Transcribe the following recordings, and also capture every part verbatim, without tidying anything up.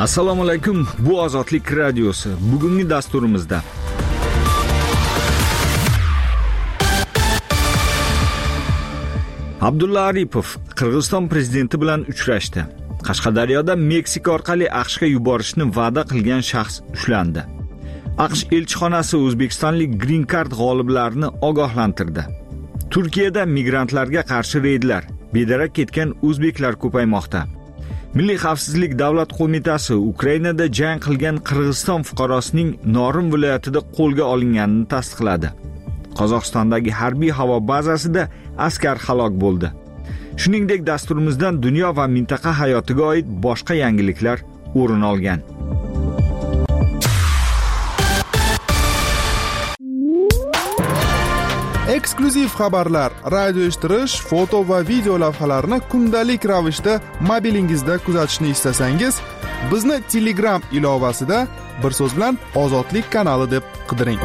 Assalomu alaykum, bu Ozodlik radiosi. Bugungi dasturimizda Abdulla Aripov Qirg'iziston prezidenti bilan uchrashdi. Qashqadaryoda Meksika orqali AQShga yuborishni va'da qilgan shaxs ushlandi. AQSh elchixonasi o'zbekistonlik Green Card g'oliblarini ogohlantirdi. Turkiyada migrantlarga qarshi reydlar, bedarak ketgan o'zbeklar ko'paymoqda. Milliy xavfsizlik davlat qo'mitasi Ukrainada jang qilgan Qirg'iziston fuqarosining Norin viloyatida qo'lga olinganini tasdiqladi. Qozog'istondagi harbiy havo bazasida askar halok bo'ldi. Shuningdek, dasturimizdan dunyo va mintaqa hayotiga oid boshqa yangiliklar o'rin olgan. Eksklyuziv xabarlar, radio eshittirish, foto va video lavhalarni kundalik ravishda mobilingizda kuzatishni istasangiz, bizni Telegram ilovasida bir so'z bilan Ozodlik kanali deb qidiring.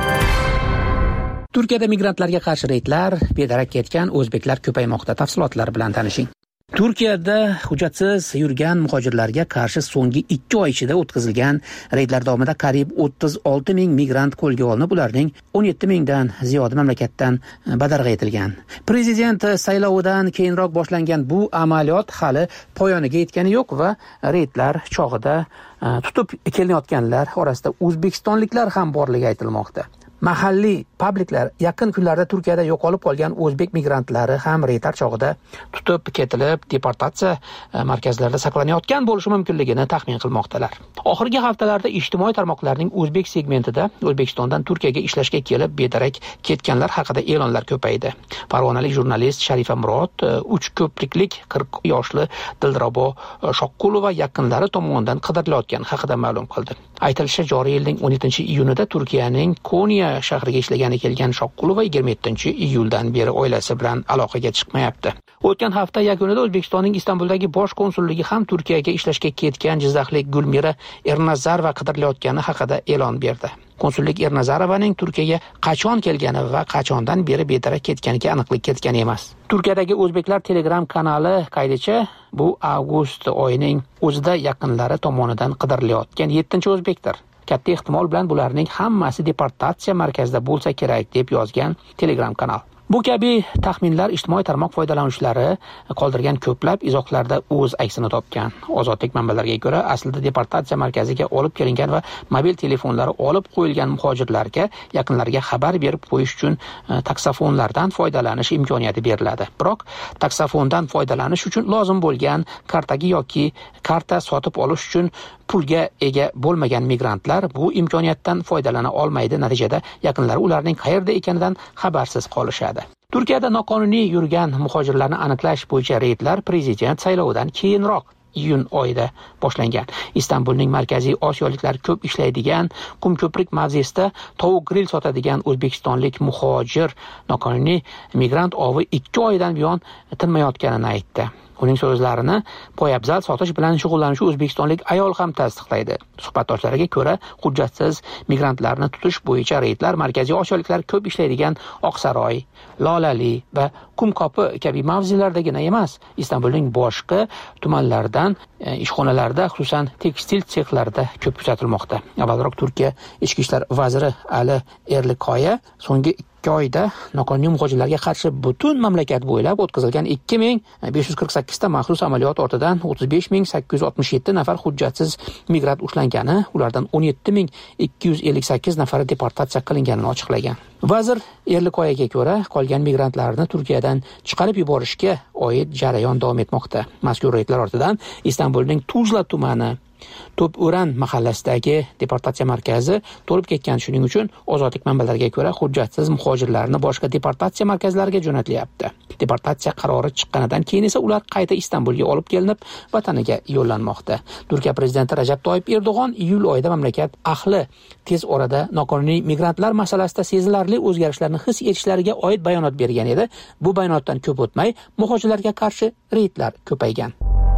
Turkiyada migrantlarga qarshi reydlar, bedarak ketgan o'zbeklar ko'paymoqda. Tafsilotlar bilan tanishing. Turkiyada hujjatsiz yurgan muhojirlarga qarshi so'nggi ikki oy ichida o'tkazilgan reydlar davomida qariyb o'ttiz olti ming migrant qo'lga olinib, ularning o'n yetti mingdan ziyodi mamlakatdan badarg'a etilgan. Prezident saylovidan keyinroq boshlangan bu amaliyot hali poyoniga yetgani yo'q va reydlar chog'ida tutib kelinayotganlar orasida o'zbekistonliklar ham borligi aytilmoqda. Mahalliy publiklar yaqin kunlarda Turkiyada yo'qolib qolgan o'zbek migrantlari ham reydlar chog'ida tutib ketilib, deportatsiya markazlarida saqlanayotgan bo'lishi mumkinligini taxmin qilmoqdalar. Oxirgi haftalarda ijtimoiy tarmoqlarning o'zbek segmentida O'zbekistondan Turkiyaga ishlashga kelib bedarak ketganlar haqida e'lonlar ko'paydi. Farg'onalik jurnalist Sharifa Murod uch ko'priklik qirq yoshli Dilrabo Shoqqulova yaqinlari tomonidan qidirilayotgani haqida ma'lum qildi. Aytilishicha, joriy yilning o'n yettinchi iyunida Turkiyaning Konya shahriga ishlagani kelgan Shoqqulova yigirma yettinchi iyuldan beri oilasi bilan aloqaga chiqmayapti. O'tgan hafta yakunida O'zbekistonning Istanbuldagi bosh konsulligi ham Turkiyaga ishlashga ketgan jizzaxlik Gulmira Ernazarova qidirilayotgani haqida e'lon berdi. Konsullik Ernazarovaning Turkiyaga qachon kelgani va qachondan beri bedarak ketganiga aniqlik kiritgan emas. Turkiyadagi o'zbeklar Telegram kanali qaydicha, bu avgust oyining o'zida yaqinlari tomonidan qidirilayotgan yettinchi o'zbekdir. Katta ehtimol bilan bularning hammasi deportatsiya markazida bo'lsa kerak deb yozgan Telegram kanal. Bu kabi taxminlar ijtimoiy tarmoq foydalanuvchilari qoldirgan ko'plab izohlarda o'z aksini topgan. Ozodlik manbalariga ko'ra, aslida deportatsiya markaziga olib kelingan va mobil telefonlari olib qo'yilgan muhojirlarga yaqinlariga xabar berib qo'yish uchun taksofonlardan foydalanish imkoniyati beriladi. Biroq taksofondan foydalanish uchun lozim bo'lgan kartaga yoki karta sotib olish uchun pulga ega bo'lmagan migrantlar bu imkoniyatdan foydalana olmaydi. Natijada yaqinlari ularning qayerda ekanidan xabarsiz qolishadi. Turkiyada noqonuniy yurgan muhojirlarni aniqlash bo'yicha reydlar prezident saylovidan keyinroq iyun oyida boshlangan. Istanbulning markaziy osiyoliklar ko'p ishlaydigan Qumko'prik mavzesida tovuq grill sotadigan o'zbekistonlik muhojir noqonuniy migrant ovi ikki oydan buyon tinmayotganini aytdi. Uning so'zlarini poyabzal sotish bilan shug'ullanuvchi o'zbekistonlik ayol ham tasdiqlaydi. Suhbatdoshlariga ko'ra, hujjatsiz migrantlarni tutish bo'yicha reydlar markaziy osiyoliklar ko'p ishlaydigan Oqsaroy, Lolali va Qumko'pi kabi mavzelardagina emas, Istanbulning boshqa tumanlaridan ishxonalarda, xususan tekstil sexlarida ko'p kuzatilmoqda. Avvalroq Turkiya ichki ishlar vaziri Ali Erlikoya so'nggi oyda noqonuniy muhojirlarga qarshi butun mamlakat bo'ylab o'tkazilgan ikki ming besh yuz qirq sakkiz ta maxsus amaliyot ortidan o'ttiz besh ming sakkiz yuz oltmish yetti nafar hujjatsiz migrant ushlangani, ulardan o'n yetti ming ikki yuz ellik sakkiz nafari deportatsiya qilinganini ochiqlagan. Vazir Erlikoyaga ko'ra, qolgan migrantlarni Turkiyadan chiqarib yuborishga oid jarayon davom etmoqda. Mazkur reydlar ortidan Istanbulning Tuzla tumani To'p'o'ran mahallasidagi deportatsiya markazi to'lib ketgan. Shuning uchun Ozodlik manbalariga ko'ra, hujjatsiz muhojirlarni boshqa deportatsiya markazlariga jo'natilyapti. Deportatsiya qarori chiqqanidan keyin esa ular qayta Istanbulga olib kelinib, vataniga yo'llanmoqda. Turkiya prezidenti Rajab Toyyib Erdo'g'on iyul oyida mamlakat ahli tez orada noqonuniy migrantlar masalasida sezilarli o'zgarishlarni his etishlariga oid bayonot bergan edi. Bu bayonotdan ko'p o'tmay muhojirlarga qarshi reydlar ko'paygan.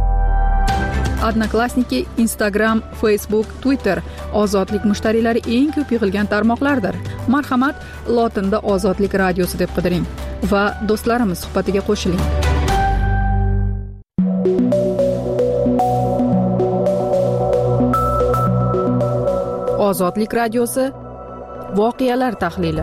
Odnoklassniki, Instagram, Facebook, Twitter ozodlik mushtariylari eng ko'p yig'ilgan tarmoqlardir. Marhamat, lotinda Ozodlik radiosi deb qidiring va do'stlarimiz suhbatiga qo'shiling. Ozodlik radiosi voqealar tahlili.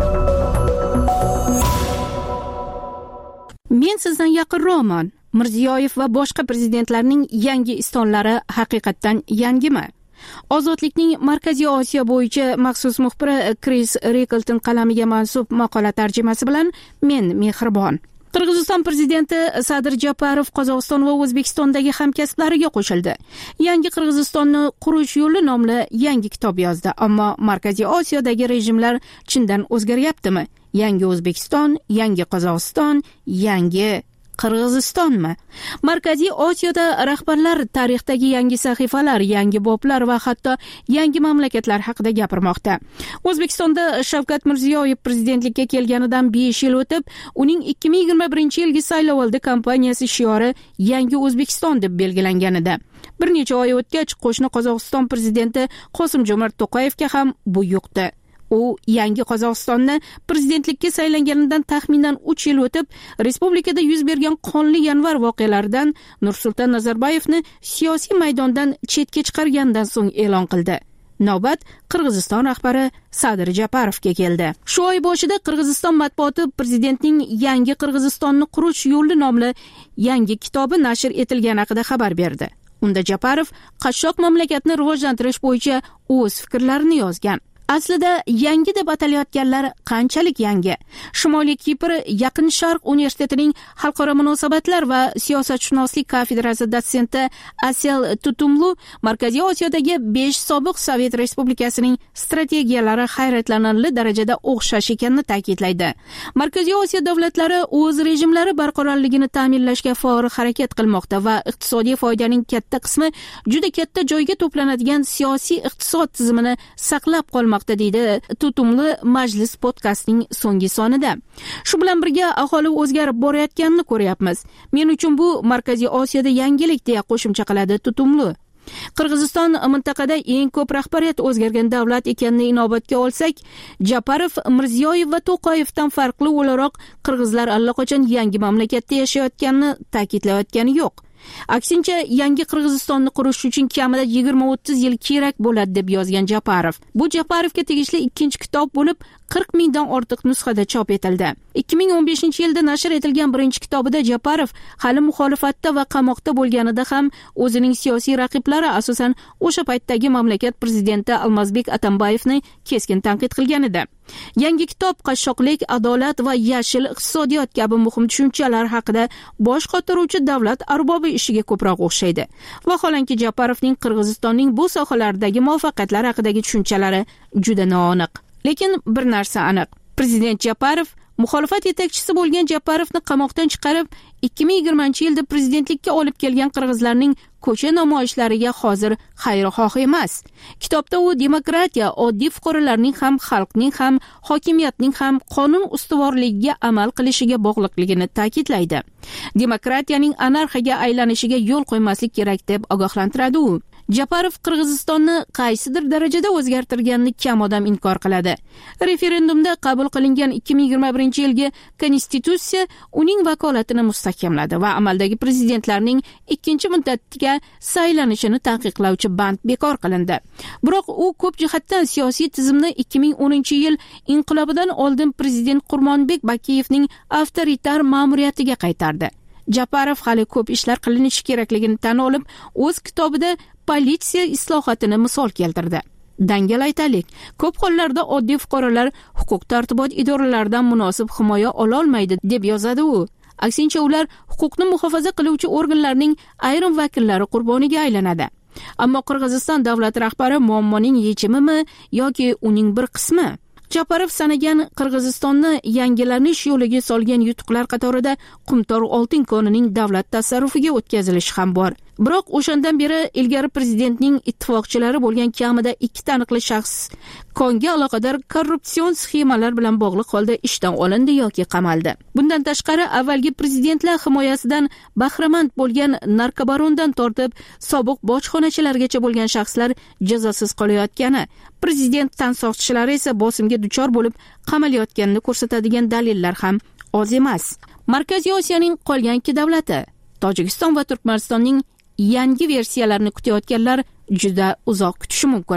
Men sizdan yaqinroqman. Mirziyoyev va boshqa prezidentlarning yangi istonlari haqiqatdan yangimi? Ozodlikning Markaziy Osiyo bo'yicha maxsus muxbiri Kris Rikelton qalamiga mansub maqola tarjimasi bilan men Mehribon. Qirg'iziston prezidenti Sadir Japarov Qozog'iston va O'zbekistondagi hamkasblariga qo'shildi. Yangi Qirg'izistonni qurish yo'li nomli yangi kitob yozdi, ammo Markaziy Osiyodagi rejimlar chindan o'zgaryaptimi? Yangi O'zbekiston, yangi Qozog'iston, yangi Qirg'izistonmi? Markaziy Osiyoda rahbarlar tarixdagi yangi sahifalar, yangi boblar va hatto yangi mamlakatlar haqida gapirmoqda. O'zbekistonda Shavkat Mirziyoyev prezidentlikka kelganidan besh yil o'tib, uning ikki ming yigirma birinchi yilgi saylovoldi kampaniyasi shiori Yangi O'zbekiston deb belgilangan edi. Bir necha oy o'tgach, qo'shni Qozog'iston prezidenti Qosim-Jo'mart To'qayevga ham bu yo'qdi. U yangi Qozog'istonni prezidentlikka saylanganidan taxminan uch yil o'tib, respublikada yuz bergan qonli yanvar voqealaridan Nursulton Nazarboyevni siyosiy maydondan chetga chiqargandan so'ng e'lon qildi. Navbat Qirg'iziston rahbari Sadir Japarovga keldi. Shu oy boshida Qirg'iziston matbuoti prezidentning Yangi Qirg'izistonni qurish yo'li nomli yangi kitobi nashr etilgani haqida xabar berdi. Unda Japarov qashshoq mamlakatni rivojlantirish bo'yicha o'z fikrlarini yozgan. Aslida yangi deb atalayotganlar qanchalik yangi? Shimoliy Kipr Yaqin Sharq universitetining xalqaro munosabatlar va siyosatshunoslik kafedrasi dotsenti Asel Tutumlu Markaziy Osiyodagi besh sobiq Sovet respublikasining strategiyalari hayratlanarli darajada o'xshash ekanini ta'kidlaydi. Markaziy Osiyo davlatlari o'z rejimlari barqarorligini ta'minlashga faol harakat qilmoqda va iqtisodiy foydaning katta qismi juda katta joyga to'planadigan siyosiy iqtisod tizimini saqlab qolmoqda, deydi Tutumli Majlis podkastining so'nggi sonida. Shu bilan birga aholi o'zgarib borayotganini ko'ryapmiz. Men uchun bu Markaziy Osiyoda yangilik deya qo'shimcha qiladi Tutumli. Qirg'iziston mintaqada eng ko'p rahbariyat o'zgargan davlat ekanini inobatga olsak, Japarov, Mirziyoyev va To'qayevdan farqli o'laroq qirg'izlar allaqachon yangi mamlakatda yashayotganini ta'kidlayotgani yo'q. Aksincha, yangi Qirg'izistonni qurish uchun kamida yigirma o'ttiz yil kerak bo'ladi deb yozgan Japarov. Bu Japarovga tegishli ikkinchi kitob bo'lib, qirq mingdan ortiq nusxada chop etildi. ikki ming o'n beshinchi yilda nashr etilgan birinchi kitobida Japarov hali muxolifatda va qamoqda bo'lganida ham o'zining siyosiy raqiblari, asosan o'sha paytdagi mamlakat prezidenti Almazbek Atambayevni keskin tanqid qilgan edi. Yangi kitob qashshoqlik, adolat va yashil iqtisodiyot kabi muhim tushunchalar haqida bosh qotiruvchi davlat arbobi ishiga ko'proq o'xshaydi. Vaholanki Japarovning Qirg'izistonning bu sohalardagi muvaffaqiyatlari haqidagi tushunchalari juda noaniq. Lekin bir narsa aniq. Prezident Japarov muxolifat yetakchisi bo'lgan Japarovni qamoqdan chiqarib, ikki ming yigirmanchi yilda prezidentlikka olib kelgan qirg'izlarning ko'cha namoyishlariga hozir xayrixoh emas. Kitobda u demokratiya, oddiy fuqarolarning ham, xalqning ham, hokimiyatning ham qonun ustuvorligiga amal qilishiga bog'liqligini ta'kidlaydi. Demokratiyaning anarxiyaga aylanishiga yo'l qo'ymaslik kerak deb ogohlantiradi u. Japarov Qirg'izistonni qaysidir darajada o'zgartirganini kam odam inkor qiladi. Referendumda qabul qilingan ikki ming yigirma birinchi yilgi konstitutsiya uning vakolatini mustahkamladi va amaldagi prezidentlarning ikkinchi muddatga saylanishini taqiqlovchi band bekor qilindi. Biroq u ko'p jihatdan siyosiy tizimni ikki ming o'ninchi yil inqilobidan oldin prezident Qurmonbek Bakiyevning avtoritar ma'muriyatiga qaytardi. Japarov hali ko'p ishlar qilinishi kerakligini tan olib, o'z kitobida politsiya islohotini misol keltirdi. Dangal aytalik, ko'p hollarda oddiy fuqarolar huquq tartibot idoralaridan munosib himoya ola olmaydi deb yozadi u. Aksincha, ular huquqni muhofaza qiluvchi organlarning ayrim vakillari qurboniga aylanadi. Ammo Qirg'iziston davlat rahbari muammoning yechimimi yoki uning bir qismi? Japarov sanagan Qirg'izistonni yangilanish yo'liga solgan yutuqlar qatorida Qumtor oltin konining davlat tasarrufiga o'tkazilishi ham bor. Biroq o'shandan beri ilgari prezidentning ittifoqchilari bo'lgan kamida ikki taniqli shaxs konga aloqador korrupsion sxemalar bilan bog'liq holda ishdan olindi yoki qamaldi. Bundan tashqari, avvalgi prezidentlar himoyasidan bahramand bo'lgan narkobarondan tortib sobiq bojxonachilargacha bo'lgan shaxslar jazosiz qolayotgani, prezident tansoqchilari esa bosimga duchor bo'lib qamalayotganini ko'rsatadigan dalillar ham oz emas. Markaziy Osiyoning qolgan ikki davlati, Tojikiston va Turkmanistonning yangi versiyalarini kutayotganlar juda uzoq kutishi mumkin.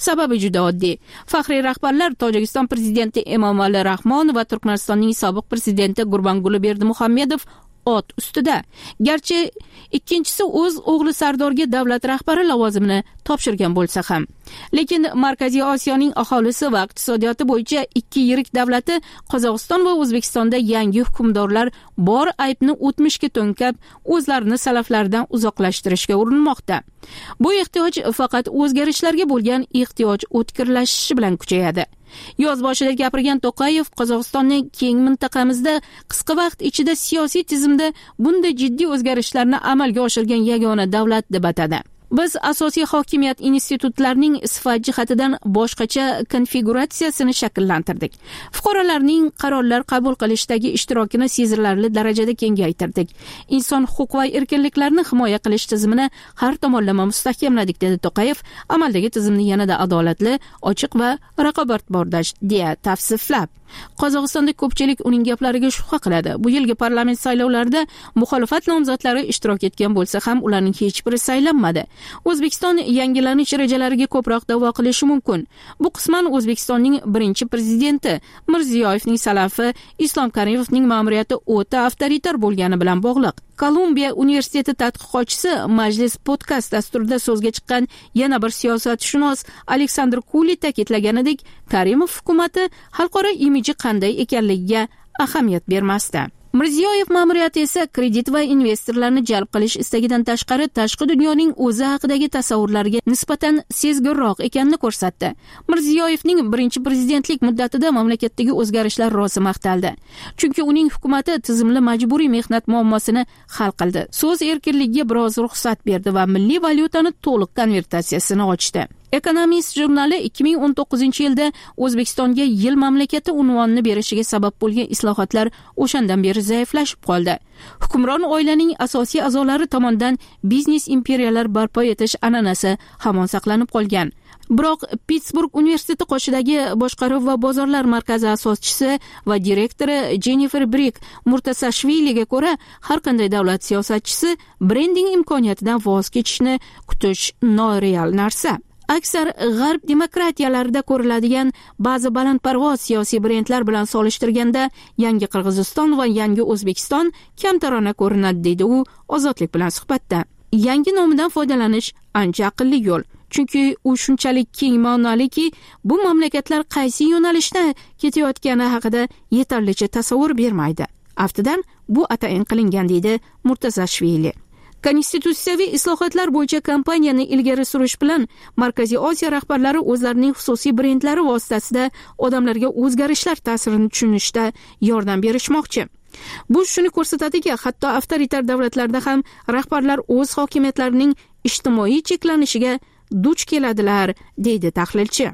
Sababi juda oddiy. Faxriy rahbarlar Tojikiston prezidenti Emomali Rahmon va Turkmanistonning sobiq prezidenti Gurbanguli Berdimuhammedov ot ustida. Garchi ikkinchisi o'z o'g'li Sardorga davlat rahbari lavozimini topshirgan bo'lsa ham, lekin Markaziy Osiyoning aholisi va iqtisodiyoti bo'yicha ikki yirik davlati Qozog'iston va O'zbekistonda yangi hukmdorlar bor aybni o'tmishga to'nkab, o'zlarini salaflardan uzoqlashtirishga urinmoqda. Bu ehtiyoj faqat o'zgarishlarga bo'lgan ehtiyoj o'tkirlashishi bilan kuchayadi. Yoz boshida gapirgan To'qayev Qozog'istonning keng mintaqamizda qisqa vaqt ichida siyosiy tizimda bunday jiddiy o'zgarishlarni amalga oshirgan yagona davlat deb atadi. Biz asosiy hokimiyat institutlarining sifat jihatidan boshqacha konfiguratsiyasini shakllantirdik. Fuqarolarning qarorlar qabul qilishdagi ishtirokini sezilarli darajada kengaytirdik. Inson huquq va erkinliklarini himoya qilish tizimini har tomonlama mustahkamladik, dedi To'qayev, amaldagi tizimni yanada adolatli, ochiq va raqobatbardosh deya tavsiflab. Qozog'istonda ko'pchilik uning gaplariga shubha qiladi. Bu yilgi parlament saylovlarida muxolifat nomzodlari ishtirok etgan bo'lsa ham, ularning hech biri saylanmadi. O'zbekiston yangilanish rejalariga ko'proq da'vo qilishi mumkin. Bu qisman O'zbekistonning birinchi prezidenti Mirziyoyevning salafi Islom Karimovning ma'muriyati o'ta avtoritar bo'lgani bilan bog'liq. Kolumbiya universiteti tadqiqotchisi Majlis podkast dasturida so'zga chiqqan yana bir siyosatshunos Aleksandr Kuli ta'kidlaganidek, Karimov hukumatı xalqaro imiji qanday ekanligiga ahamiyat bermasdi. Mirziyoyev ma'muriyati esa kredit va investorlarni jalb qilish istagidan tashqari tashqi dunyoning o'zi haqidagi tasavvurlarga nisbatan sezgirroq ekanini ko'rsatdi. Mirziyoyevning birinchi prezidentlik muddatida mamlakatdagi o'zgarishlar rosa maqtaldi. Chunki uning hukumati tizimli majburiy mehnat muammosini hal qildi. So'z erkinligiga biroz ruxsat berdi va milliy valyutani to'liq konvertatsiyasini ochdi. Economist jurnali ikki ming o'n to'qqizinchi yilda O'zbekistonga yil mamlakati unvonini berishiga sabab bo'lgan islohotlar o'shandan beri zaiflashib qoldi. Hukmron oilaning asosiy a'zolari tomonidan biznes imperiyalar barpo etish an'anasi hamon saqlanib qolgan. Biroq Pittsburg universiteti qoshidagi boshqaruv va bozorlar markazi asoschisi va direktori Jennifer Brick Murtasashviliga ko'ra, har qanday davlat siyosatchisi brending imkoniyatidan voz kechishni kutish noreal narsa. Aksar g'arb demokratiyalarida ko'riladigan ba'zi balandparvoz siyosiy brendlar bilan solishtirganda yangi Qirg'iziston va yangi O'zbekiston kamtarona ko'rinadi, deydi u Ozodlik bilan suhbatda. Yangi nomidan foydalanish ancha aqlli yo'l. Chunki u shunchalik keng ma'noliki, bu mamlakatlar qaysi yo'nalishda ketayotgani haqida yetarlicha tasavvur bermaydi. Aftidan bu atayin qilingan, deydi Murtasashvili. Konstitutsiyaviy islohotlar bo'yicha kampaniyani ilgari surish bilan Markaziy Osiyo rahbarlari o'zlarining xususiy brendlari vositasida odamlarga o'zgarishlar ta'sirini tushunishda yordam berishmoqchi. Bu shuni ko'rsatadiki, hatto avtoritar davlatlarda ham rahbarlar o'z hokimiyatlarining ijtimoiy cheklanishiga duch keladilar, deydi tahlilchi.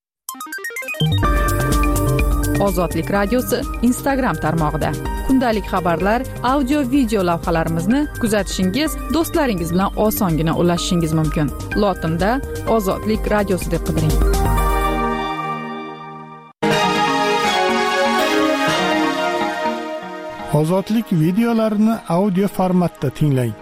Ozodlik radiosi Instagram tarmog'ida kundalik xabarlar, audio video lavhalarimizni kuzatishingiz, do'stlaringiz bilan osongina ulashishingiz mumkin. Lotinda Ozodlik radiosi deb qidiring. Ozodlik videolarini audio formatda tinglang.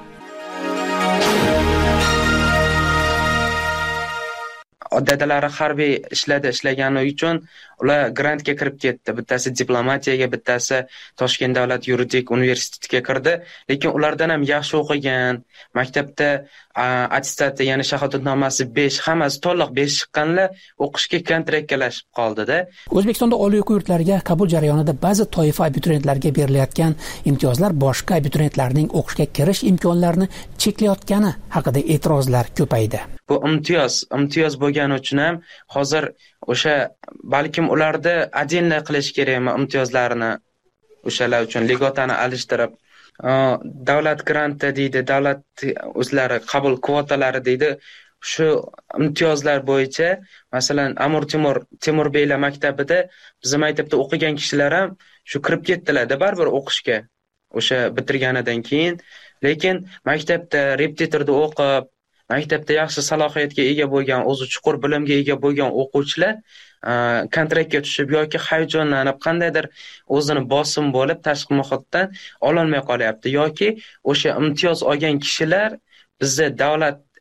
Dadalari harbiy ishladi, ishlagani uchun ular grantga kirib ketdi. Bittasi diplomatiyaga, bittasi Toshkent davlat yuridik universitetiga kirdi. Lekin ulardan ham yaxshi o'qigan, maktabda attestati, ya'ni shahodatnomasi besh, hammasi to'liq besh chiqqanlar o'qishga kontraktlashib qoldi-da. O'zbekistonda oliy o'quv yurtlariga qabul jarayonida ba'zi toifa abituriyentlarga berilayotgan imtiyozlar boshqa abituriyentlarning o'qishga kirish imkonlarini cheklayotgani haqida e'tirozlar ko'paydi. Bu imtiyoz, imtiyoz bo'lgani uchun ham hozir o'sha balkim ularda отдельно qilish kerakmi imtiyozlarini, o'shalar uchun ligotani alishtirib, davlat granti deydi, davlat o'zlari qabul kvotalari deydi. Shu imtiyozlar bo'yicha, masalan, Amir Temur Temurbeylar maktabida bizim maktabda o'qigan kishilar ham shu kirib ketdilar-da baribir o'qishga, o'sha bitirganidan keyin. Lekin maktabda repetitorda o'qib, maktabda yaxshi salohiyatga ega bo'lgan, o'zi chuqur bilimga ega bo'lgan o'quvchilar kontraktga tushib yoki hayajonlanib qandaydir o'zini bosim bo'lib tashqi muhitdan ololmay qolyapti yoki o'sha imtiyoz olgan kishilar bizda davlat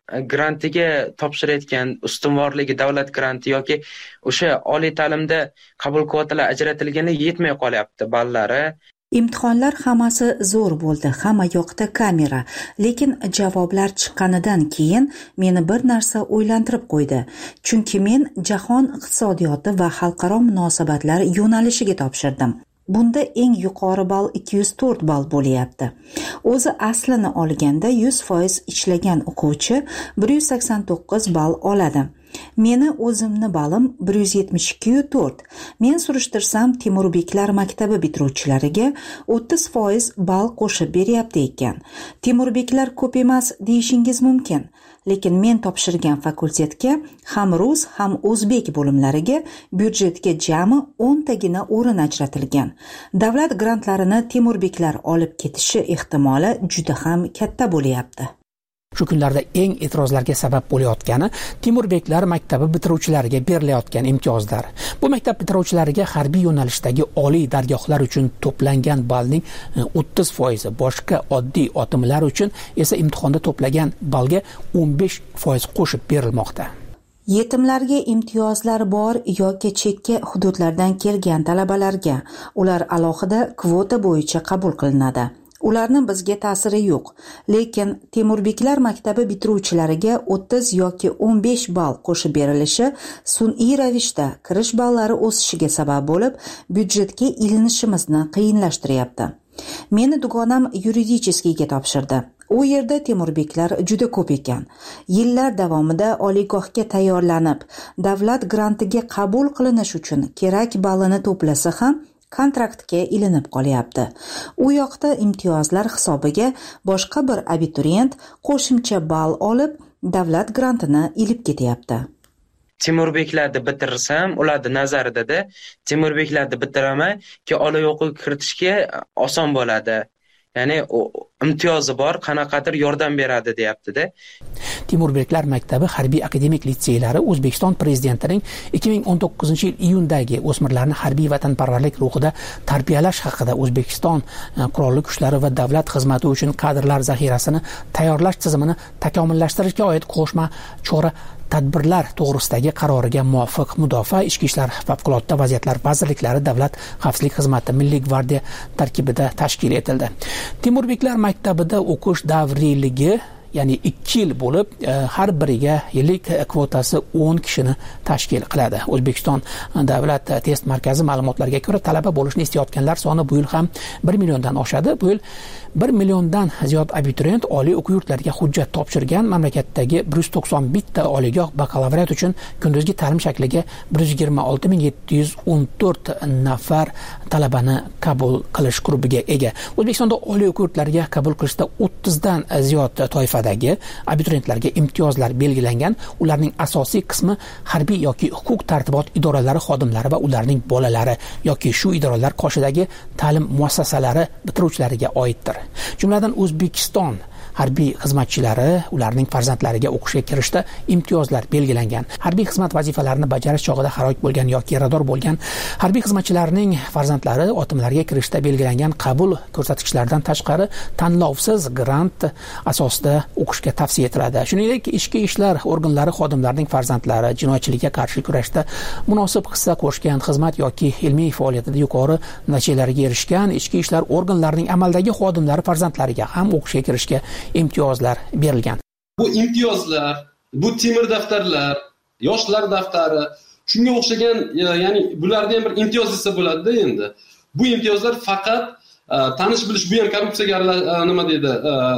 grantiga topshirayotgan ustunvorligi davlat granti yoki o'sha oliy ta'limda qabul kvotalar ajratilgani yetmay qolyapti ballari. Imtihonlar hammasi zo'r bo'ldi, hamma yoqda kamera, lekin javoblar chiqqanidan keyin meni bir narsa o'ylantirib qo'ydi. Chunki men jahon iqtisodiyoti va xalqaro munosabatlar yo'nalishiga topshirdim. Bunda eng yuqori ball ikki yuz to'rt ball bo'lyapti. O'zi aslini olganda yuz foiz ishlagan o'quvchi bir yuz sakson to'qqiz ball oladi. Meni o'zimni ballim bir yuz yetmish ikki nuqta to'rt. Men surishtirsam Temurbeklar maktabi bitiruvchilariga o'ttiz foiz ball qo'shib beryapti ekan. Temurbeklar ko'p emas deyishingiz mumkin. Lekin men topshirgan fakultetga ham rus, ham o'zbek bo'limlariga byudjetga jami o'ntagina o'rin ajratilgan. Davlat grantlarini Temurbeklar olib ketishi ehtimoli juda ham katta bo'lyapti. Shu kunlarda eng e'tirozlarga sabab bo'layotgani Temurbeklar maktabi bitiruvchilariga berilayotgan imtiyozlar. Bu maktab bitiruvchilariga harbiy yo'nalishdagi oliy dargohlar uchun to'plangan ballning o'ttiz foizi, boshqa oddiy otimlar uchun esa imtihonda to'plagan ballga o'n besh foiz qo'shib berilmoqda. Yetimlarga imtiyozlar bor yoki chekka hududlardan kelgan talabalarga ular alohida kvota bo'yicha qabul qilinadi. Ularning bizga ta'siri yo'q, lekin Temurbeklar maktabi bitiruvchilariga o'ttiz yoki o'n besh ball qo'shib berilishi sun'iy ravishda kirish ballari o'sishiga sabab bo'lib, byudjetga ilinishimizni qiyinlashtiryapti. Meni dugonam yuridicheskiyga topshirdi. U yerda Temurbeklar juda ko'p ekan. Yillar davomida oliygohga tayyorlanib, davlat grantiga qabul qilinish uchun kerak ballini to'plasa ham kontraktga ilinib qolyapti. U yoqda imtiyozlar hisobiga boshqa bir abituriyent qo'shimcha ball olib, davlat grantini ilib ketyapti. Temurbeklarni bitirsam, ularning nazaridada Temurbeklarni bitiraman, ki oliy o'quv kiritishga oson bo'ladi. Ya'ni imtiyozi bor, qanaqadir yordam beradi deyapti-da. Temurbeklar maktabi harbiy akademik litseylari O'zbekiston prezidentining ikki ming o'n to'qqizinchi yil iyundagi o'smirlarni harbiy vatanparvarlik ruhida tarbiyalash haqida O'zbekiston qurolli kuchlari va davlat xizmati uchun kadrlar zaxirasini tayyorlash tizimini takomillashtirishga oid qo'shma chora tadbirlar to'g'risidagi qaroriga muvofiq Mudofaa, Ichki ishlar, favqulodda vaziyatlar vazirliklari, Davlat xavfsizlik xizmati, Milliy gvardiya tarkibida tashkil etildi. Temurbeklar maktabida o'qish davriyligi ya'ni ikki yil bo'lib, har biriga yillik kvotasi o'n kishini tashkil qiladi. O'zbekiston Davlat test markazi ma'lumotlariga ko'ra, talaba bo'lishni istayotganlar soni bu yil ham bir milliondan oshadi. Bu yil bir milliondan ziyod abituriyent oliy o'quv yurtlariga hujjat topshirgan. Mamlakatdagi bir yuz to'qson bitta oliygoh bakalavriat uchun kunduzgi ta'lim shakliga bir yuz yigirma olti ming yetti yuz o'n to'rt nafar talabani qabul qilish grupiga ega. O'zbekistonda oliy o'quv yurtlariga qabul qilishda o'ttizdan ziyod toifadagi abituriyentlarga imtiyozlar belgilangan. Ularning asosiy qismi harbiy yoki huquq tartibot idoralari xodimlari va ularning bolalari yoki shu idoralar qoshidagi ta'lim muassasalari bitiruvchilariga oiddir. Jumladan O'zbekiston harbiy xizmatchilari ularning farzandlariga o'qishga kirishda imtiyozlar belgilangan. Harbiy xizmat vazifalarini bajarish chog'ida halok bo'lgan yoki yarador bo'lgan harbiy xizmatchilarning farzandlari otimlarga kirishda belgilangan qabul ko'rsatkichlaridan tashqari tanlovsiz grant asosida o'qishga tavsiya etiladi. Shuningdek, ichki ishlar organlari xodimlarining farzandlari jinoyatchilikka qarshi kurashda munosib hissa qo'shgan xizmat yoki ilmiy faoliyatida yuqori natijalarga erishgan ichki ishlar organlarining amaldagi xodimlari farzandlariga ham o'qishga kirishga imtiyozlar berilgan. Bu imtiyozlar, bu temir daftarlar, yoshlar daftari, shunga o'xshagan, ya'ni bularni ham bir imtiyoz desa bo'ladi-da endi. Bu imtiyozlar faqat tanish bilish, bu ham korrupsiyaga nima deydi,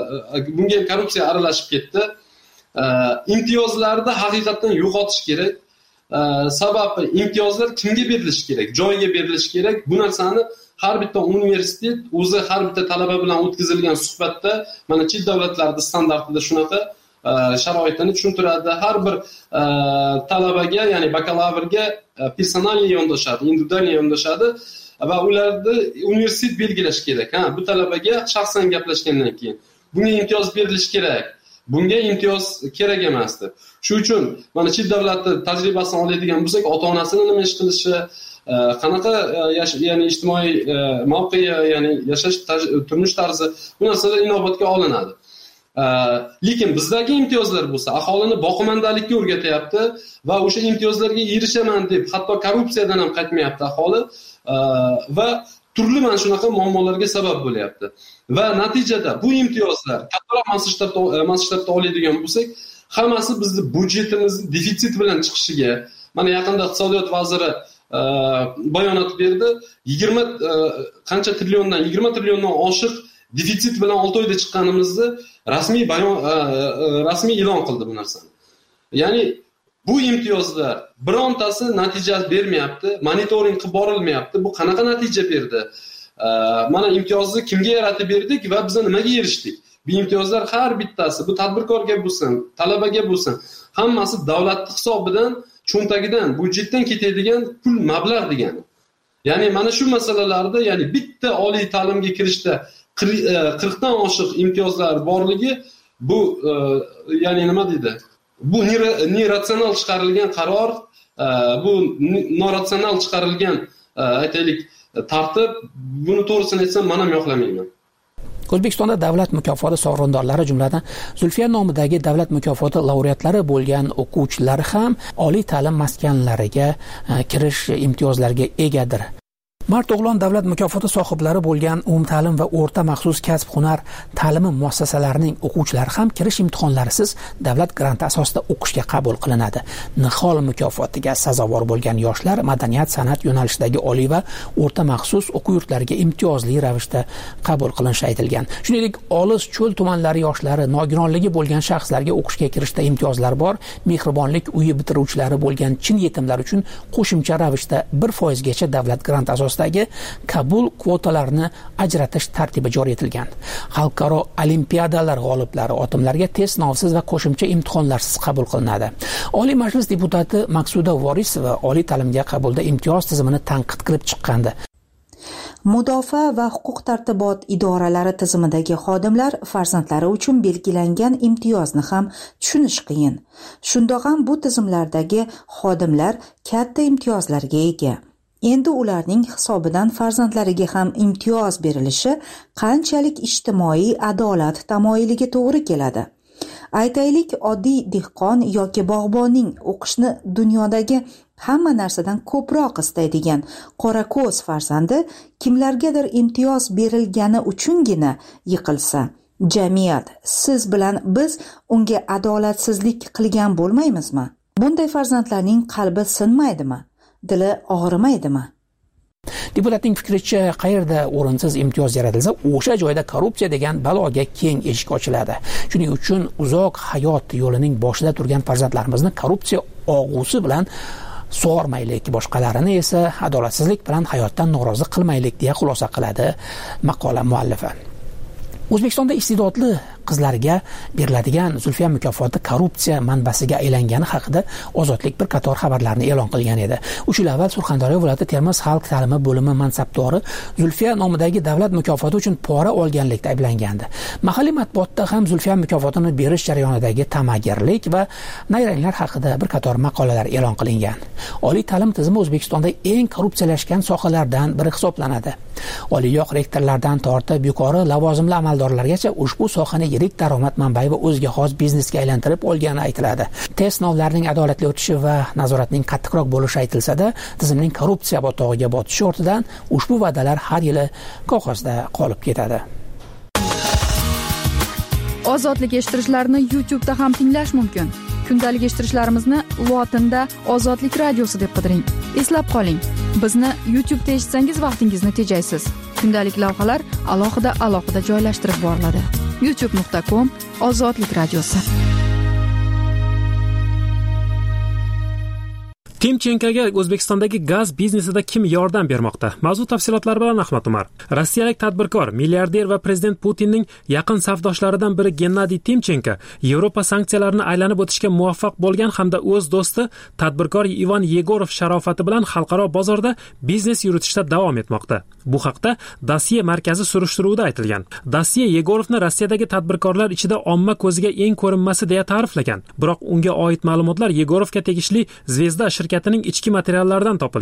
bunga ham korrupsiya aralashib ketdi. Imtiyozlarni haqiqatan yo'qotish kerak. Sababi imtiyozlar kimga berilishi kerak? Joyiga berilishi kerak. Bu narsani har bitta universitet o'zi har bitta talaba bilan o'tkazilgan suhbatda mana chet davlatlarda standartida shunaqa sharoitini tushuntiradi. Har bir talabaga, ya'ni bakalavrga personalniy yondashadi, individualniy yondashadi va ularni universitet belgilash kerak. Ha, bu talabaga shaxsan gaplashgandan keyin bunga imtiyoz berilishi kerak. Bunga imtiyoz kerak emasdi. Shu uchun mana chet davlatda tajribasini oladigan bo'lsak, ota-onasini nima ish qilishi, qanaqa ya'ni ijtimoiy mavqei, ya'ni yashash turmush tarzi, bu narsalar inobatga olinadi. lekin bizdagi imtiyozlar bo'lsa aholini boqimandalikka o'rgatyapti va o'sha imtiyozlarga erishaman deb hatto korrupsiyadan ham qaytmayapti aholi va turli mana shunaqa muammolarga sabab bo'lyapti. Va natijada bu imtiyozlar kattaroq masshtabda oladigan bo'lsak, hammasi bizni budjetimizni defitsit bilan chiqishiga, mana yaqinda iqtisodiyot vaziri bayonot berdi, yigirma qancha trilliondan yigirma trilliondan oshiq defitsit bilan olti oyda chiqqanimizni rasmiy bayon rasmiy e'lon qildi bu narsani. Ya'ni bu imtiyozlar birontasi natija bermayapti, monitoring qilib borilmayapti. Bu qanaqa natija berdi? Mana imtiyozni kimga yaratib berdik va biz nimaga erishdik? Bu imtiyozlar har bittasi, bu tadbirkorga bo'lsin, talabaga bo'lsin, hammasi davlat hisobidan, cho'ntagidan, budjetdan ketadigan pul mablag' degani. Ya'ni mana shu masalalarda, ya'ni bitta oliy ta'limga kirishda qirqdan oshiq imtiyozlar borligi bu ya'ni nima deydi? Bu neratsional chiqarilgan qaror, bu noratsional chiqarilgan aytaylik tartib, buni to'g'risini aytsam men ham yoqlamayman. O'zbekistonda davlat mukofoti sovrindorlari jumladan Zulfiya nomidagi davlat mukofoti laureatlari bo'lgan o'quvchilar ham oliy ta'lim maskanlariga kirish imtiyozlariga egadir. Mart o'g'lon davlat mukofoti sohiblari bo'lgan umumta'lim va o'rta maxsus kasb-hunar ta'limi muassasalarining o'quvchilari ham kirish imtihonlarisiz davlat granti asosida o'qishga qabul qilinadi. Nihol mukofotiga sazovor bo'lgan yoshlar madaniyat, san'at yo'nalishidagi oliy va o'rta maxsus o'quv yurtlariga imtiyozli ravishda qabul qilinishi aytilgan. Shuningdek, olis cho'l tumanlari yoshlari, nogironligi bo'lgan shaxslarga o'qishga kirishda imtiyozlar bor. Mehribonlik uyi bitiruvchilari bo'lgan chin yetimlar uchun qo'shimcha ravishda bir foiz gacha davlat grant asosida qabul kvotalarini ajratish tartibi joriy etilgan. Xalqaro olimpiadalar g'oliblari otimlarga test sinovsiz va qo'shimcha imtihonlarsiz qabul qilinadi. Oliy Majlis deputati Maqsuda Vorisova oliy ta'limga qabulda imtiyoz tizimini tanqid qilib chiqqandi. Mudofaa va huquq-tartibot idoralari tizimidagi xodimlar farzandlari uchun belgilangan imtiyozni ham tushunish qiyin. Shundoq ham bu tizimlardagi xodimlar katta imtiyozlarga ega. Endi ularning hisobidan farzandlariga ham imtiyoz berilishi qanchalik ijtimoiy adolat tamoyiliga to'g'ri keladi. Aytaylik, oddiy dehqon yoki bog'bonning o'qishni dunyodagi hamma narsadan ko'proq istaydigan qorako'z farzandi kimlargadir imtiyoz berilgani uchungina yiqilsa, jamiyat, siz bilan biz unga adolatsizlik qilgan bo'lmaymizmi? Bunday farzandlarning qalbi sinmaydimi? Dili og'rimaydimi? Deputatning fikricha, qayerda o'rinsiz imtiyoz yaratilsa, o'sha joyda korrupsiya degan baloga keng eshik ochiladi. Shuning uchun uzoq hayot yo'lining boshida turgan farzandlarimizni korrupsiya og'usi bilan sug'ormaylik, boshqalarini esa adolatsizlik bilan hayotdan norozi qilmaylik deya xulosa qiladi maqola muallifi. O'zbekistonda iste'dodli qizlarga beriladigan Zulfiya mukofoti korrupsiya manbasiga aylangani haqida Ozodlik bir qator xabarlarni e'lon qilgan edi. uch yil avval Surxondaryo viloyati Termiz xalq ta'limi bo'limi mansabdori Zulfiya nomidagi davlat mukofoti uchun pora olganlikda ayblangandi. Mahalliy matbuotda ham Zulfiya mukofotini berish jarayonidagi ta'magirlik va nayranglar haqida bir qator maqolalar e'lon qilingan. Oliy ta'lim tizimi O'zbekistonda eng korrupsiyalashgan sohalardan biri hisoblanadi. Oliyoq rektorlardan tortib yuqori lavozimli amaldorlargacha ushbu sohani yirik daromad manbai va o'ziga xos biznesga aylantirib olgani aytiladi. Test sinovlarining adolatli o'tishi va nazoratning qattiqroq bo'lishi aytilsa-da, tizimning korrupsiya botog'iga botishi ortidan ushbu va'dalar har yili qog'ozda qolib ketadi. Ozodlik eshittirishlarni YouTube da ham tinglash mumkin. Kundalik eshittirishlarimizni lotinda Ozodlik radiosi deb qidiring. Eslab qoling, bizni YouTube da eshitsangiz vaqtingizni tejaysiz. Kundalik lavhalar alohida alohida joylashtirib boriladi. youtube nuqta com Ozodlik radiosi. Timchenkoga O'zbekistondagi gaz biznesida kim yordam bermoqda? Mavzu tafsilotlari bilan Ahmad Umar. Rossiyalik tadbirkor, milliarder va prezident Putinning yaqin safdoshlaridan biri Gennadiy Timchenko Yevropa sanksiyalarini aylanib o'tishga muvaffaq bo'lgan hamda o'z do'sti tadbirkor Ivan Yegorov sharofati bilan xalqaro bozorda biznes yuritishda davom etmoqda. Bu haqda Dossier markazi surishtiruvida aytilgan. Dossier Yegorovni Rossiyadagi tadbirkorlar ichida omma ko'ziga eng ko'rinmasi deya ta'riflagan. Biroq unga oid ma'lumotlar Yegorovga tegishli Zvezda shirkatining ichki materiallaridan topilgan.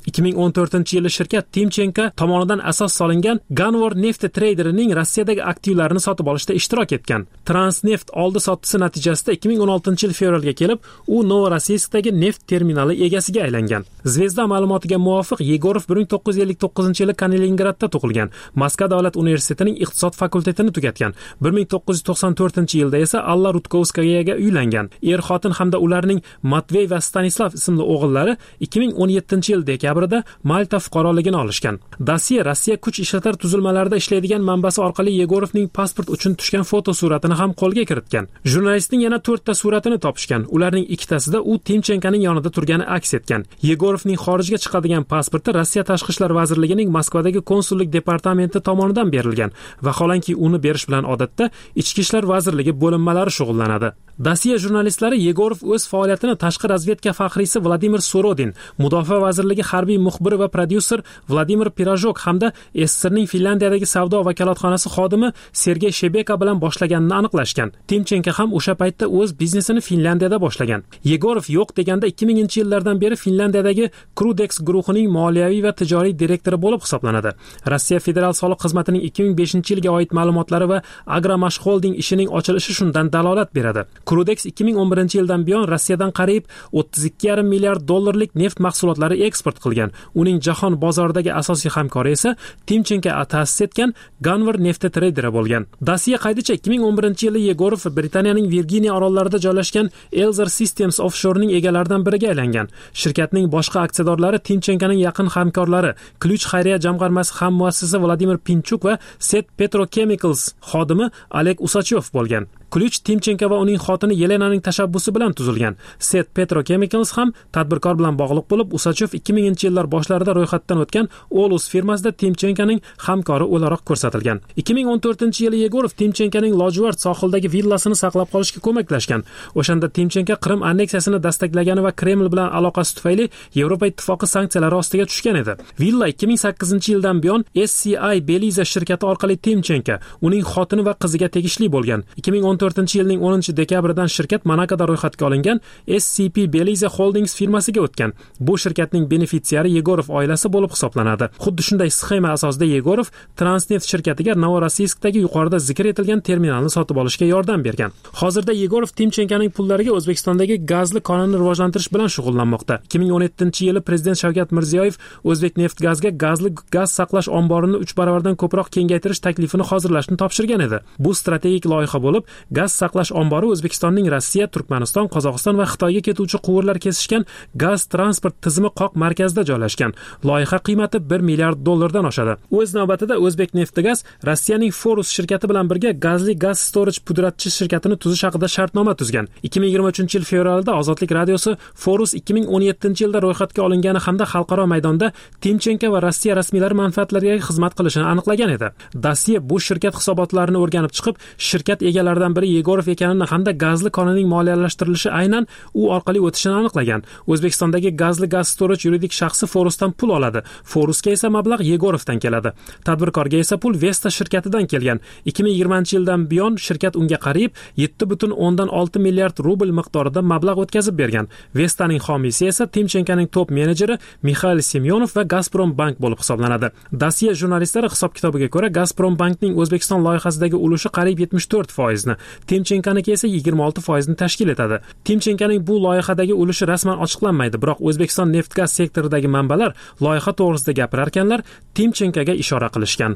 ikki ming o'n to'rtinchi yili shirkat Timchenko tomonidan asos solingan Ganvor neft treyderining Rossiyadagi aktivlarini sotib olishda ishtirok etgan. Transneft oldi sottisi natijasida ikki ming o'n oltinchi yil fevralga kelib, u Novorossiyskdagi neft terminali egasiga aylangan. Zvezda ma'lumotiga muvofiq Yegorov bir ming to'qqiz yuz ellik to'qqizinchi yili Kaliningradda tug'ilgan. Moskva davlat universitetining iqtisod fakultetini tugatgan. bir ming to'qqiz yuz to'qson to'rtinchi yilda esa Alla Rudkovskayaga uylangan. Er-xotin hamda ularning Matvey va Stanislav ismli o'g'illari ikki ming o'n yettinchi yil dekabrida Malta fuqaroligini olishgan. Dacia Rossiya kuch ishlatar tuzilmalarida ishlaydigan manbasi orqali Yegorovning pasport uchun tushgan foto suratini ham qo'lga kiritgan. Jurnalistning yana to'rtta suratini topishgan. Ularning ikkitasida u Timchenkoning yonida turgani aks etgan. Yegorovning xorijga chiqadigan pasporti Rossiya tashqi ishlar vazirligining Moskvadagi konsullik departamenti tomonidan berilgan. Vaholanki uni berish bilan odatda Ichki ishlar vazirligi bo'linmalari shug'ullanadi. Dacia jurnalistlari Yegorov o'z faoliyatini tashqi razvedka faxriysi Vladimir Sorodin, Mudofaa vazirligi harbiy muxbiri va prodyuser Vladimir Pirojok hamda S S R ning Finlandiyadagi savdo vakolatxonasi xodimi Sergey Shebeka bilan boshlaganini aniqlashgan. Timchenko ham o'sha paytda o'z biznesini Finlandiyada boshlagan. Yegorov yo'q deganda ikki minginchi yillardan beri Finlandiyadagi Krudex guruhining moliyaviy va tijoriy direktori bo'lib hisoblanadi. Rossiya federal soliq xizmatining ikki ming beshinchi yilga oid ma'lumotlari va Agromash Holding ishining ochilishi shundan dalolat beradi. Krudex ikki ming o'n birinchi yildan buyon Rossiyadan qariyb o'ttiz ikki yarim milliard dollarlik neft mahsulotlari eksport qilgan. Uning jahon bozoridagi asosiy hamkori esa Timchenko ta'sis etgan Ganvor neft treyderi bo'lgan. Dacia qaydicha ikki ming o'n birinchi yili Yegorov Britaniyaning Virginiya orollarida joylashgan Elzer Systems Offshore'ning egalaridan biriga aylangan. Shirkatning boshqa aksiyadorlari Timchenkoning yaqin hamkorlari, Ключ xayriya jamg'armasi hammuassisi Vladimir Pinchuk va Set Petrochemicals xodimi Oleg Usachov bo'lgan. Ключ Timchenko va uning xotini Yelenaning tashabbusi bilan tuzilgan. Set Petrochemicals ham tadbirkor bilan bog'liq bo'lib, Usachov ikki minginchi yillar boshlarida ro'yxatdan o'tgan Olus firmasida Timchenkoning hamkori o'laroq ko'rsatilgan. ikki ming o'n to'rtinchi yili Yegorov Timchenkoning Lojvard sohildagi villasini saqlab qolishga ko'maklashgan. O'shanda Timchenko Qrim anneksiyasini dastaklagani va Kreml bilan aloqasi tufayli Yevropa ittifoqi sanksiyalari ostiga tushgan edi. Villa ikki ming sakkizinchi yildan buyon S C I Belize shirkati orqali Timchenko, uning xotini va qiziga tegishli bo'lgan. ikki ming o'n to'rtinchi yilning o'ninchi dekabridan shirkat Monakoda ro'yxatga olingan S C P Belize Holdings firmasiga o'tgan. Bu shirkatning benefitsiari Yegorov oilasi bo'lib hisoblanadi. Xuddi shunday sxema asosida Yegorov Transneft shirkatiga Novorossiyskdagi yuqorida zikr etilgan terminalni sotib olishga yordam bergan. Hozirda Yegorov Timchenkoning pullariga O'zbekistondagi gazli konini rivojlantirish bilan shug'ullanmoqda. ikki ming o'n yettinchi yili Prezident Shavkat Mirziyoyev O'zbekneftgazga gazli gaz saqlash omborini uch baravardan ko'proq kengaytirish taklifini hozirlashni topshirgan edi. Bu strategik loyiha bo'lib, gaz saqlash ombori O'zbekistonning Rossiya, Turkmaniston, Qozog'iston va Xitoyga ketuvchi quvurlar kesishgan gaz transport tizimi qoq markazida joylashgan. Loyiha qiymati bir milliard dollardan oshadi. O'z navbatida O'zbekneftgaz Rossiyaning Forus shirkati bilan birga gazli gaz storage pudratchi shirkatini tuzish haqida shartnoma tuzgan. ikki ming yigirma uchinchi yil fevralda Ozodlik radiosi Forus ikki ming o'n yettinchi yilda ro'yxatga olingani hamda xalqaro maydonda Timchenko va Rossiya rasmiylari manfaatlariga xizmat qilishini aniqlagan edi. Dacia bu shirkat hisobotlarini o'rganib chiqib, shirkat egalaridan biri Yegorov ekanini hamda gazli konining moliyalashtirilishi aynan u orqali o'tishini aniqlagan. O'zbekistondagi gazli gaz storage yuridik shaxsi Forusdan pul oladi. Forusga esa mablag' Yegorovdan keladi. Tadbirkorga esa pul Vesta shirkatidan kelgan. ikki ming yigirmanchi yildan buyon shirkat unga qariyb yetti butun o'ndan olti milliard rubl miqdorida mablag' o'tkazib bergan. Vestaning homiysi esa Timchenkoning top menejeri Mikhail Semyonov va Gazprom Bank bo'lib hisoblanadi. Dacia jurnalistlari hisob-kitobiga ko'ra Gazprom Bankning O'zbekiston loyihasidagi ulushi qariyb yetmish to'rt foizni, Timchenkoniki esa yigirma olti foizni tashkil etadi. Timchenkoning bu loyihadagi ulushi rasman ochiqlanmaydi, biroq O'zbekiston neft-gaz sektoridagi manbalar loyiha to'g'risida gapirarkanlar Timchenkoga ishora qilishgan.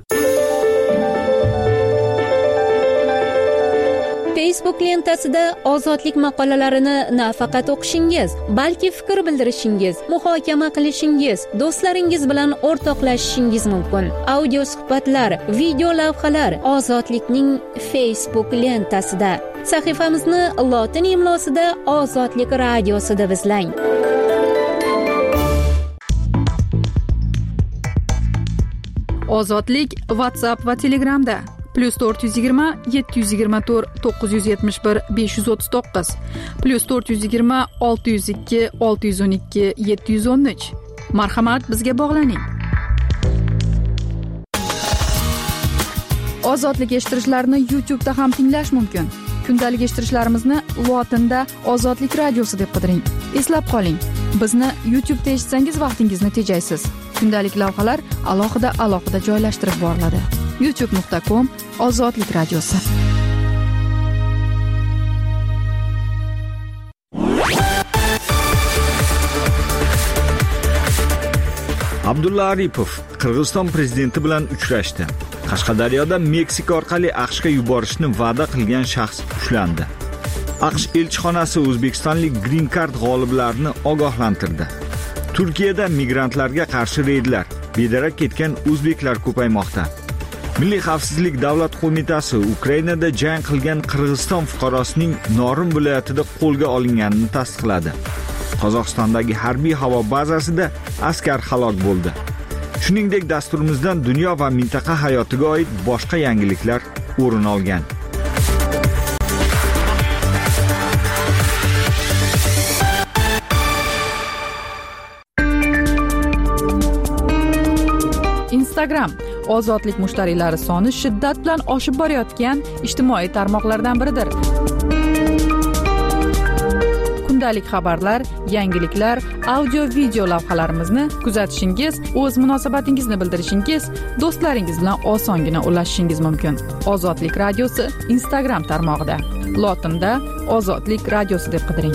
Facebook lentasida ozodlik maqolalarini nafaqat o'qishingiz, balki fikr bildirishingiz, muhokama qilishingiz, do'stlaringiz bilan o'rtoqlashishingiz mumkin. Audio suhbatlar, video lavhalar Ozodlikning Facebook lentasida. Sahifamizni lotin imlosida Ozodlik radiosida izlang. Ozodlik WhatsApp va Telegramda plus to'rt yuz yigirma yetti yuz yigirma to'rt to'qqiz yuz yetmish bir besh yuz o'ttiz to'qqiz plus to'rt yuz yigirma olti yuz ikki olti yuz o'n ikki yetti yuz o'n uch. Marhamat, bizga bog'laning. Ozodlik eshittirishlarni YouTube'da ham tinglash mumkin. Kundalik eshittirishlarimizni lotinda Ozodlik radiosi deb qidiring. Eslab qoling. Bizni YouTube'da eshitsangiz vaqtingizni tejaysiz. Kundalik lavhalar alohida alohida joylashtirib boriladi. youtube nuqta com Ozodlik radiosi. Abdulla Aripov Qirg'iziston prezidenti bilan uchrashdi. Qashqadaryoda Meksika orqali AQShga yuborishni va'da qilgan shaxs ushlandi. AQSh elchixonasi o'zbekistonlik Green Card g'oliblarini ogohlantirdi. Turkiyada migrantlarga qarshi reydlar, bedarak ketgan o'zbeklar ko'paymoqda. Milliy xavfsizlik davlat qo'mitasi Ukrainada jang qilgan Qirg'iziston fuqarosining Norin viloyatida qo'lga olinganini tasdiqladi. Qozog'istondagi harbiy havo bazasida askar halok bo'ldi. Shuningdek, dasturimizdan dunyo va mintaqa hayotiga oid boshqa yangiliklar o'rin olgan. Instagram ozodlik mushtariylari soni shiddat bilan oshib borayotgan ijtimoiy tarmoqlardan biridir. Kundalik xabarlar, yangiliklar, audio video lavhalarimizni kuzatishingiz, o'z munosabatingizni bildirishingiz, do'stlaringiz bilan osongina ulashishingiz mumkin. Ozodlik radiosi Instagram tarmog'ida. Lotinda Ozodlik radiosi deb qidiring.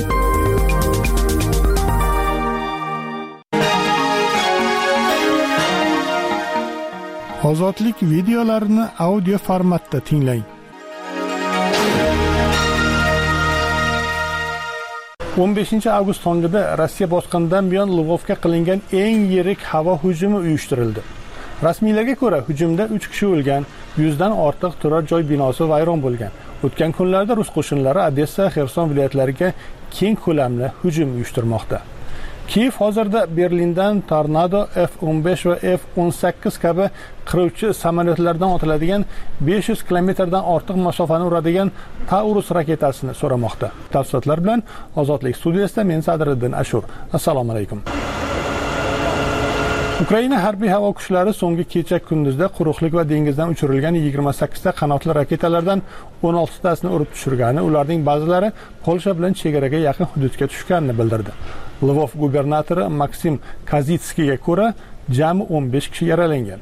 Ozodlik videolarini audio formatda tinglang. o'n beshinchi avgust tongida Rossiya bosqinidan buyon Lvovga qilingan eng yirik havo hujumi uyushtirildi. Rasmiylarga ko'ra, hujumda uch kishi o'lgan, yuzdan ortiq turar joy binosi vayron bo'lgan. O'tgan kunlarda rus qo'shinlari Odessa, Xerson viloyatlariga keng ko'lamli hujum uyushtirmoqda. Kiyev hozirda Berlindan Tornado F o'n besh va F o'n sakkiz kabi qiruvchi samolyotlardan otiladigan besh yuz kilometrdan ortiq masofani uradigan Taurus raketasini so'ramoqda. Tafsilotlar bilan Ozodlik studiyasida men Sadriddin Ashur. Assalomu alaykum. Ukraina harbiy havo kuchlari so'nggi kecha kunduzda quruqlik va dengizdan uchirilgan yigirma sakkizta qanotli raketalardan o'n oltitasini urib tushirgani, ularning ba'zilari Polsha bilan chegaraga yaqin hududga tushganini bildirdi. Lvov gubernatori Maksim Kazitskiyga ko'ra, jami o'n besh kishi yaralangan.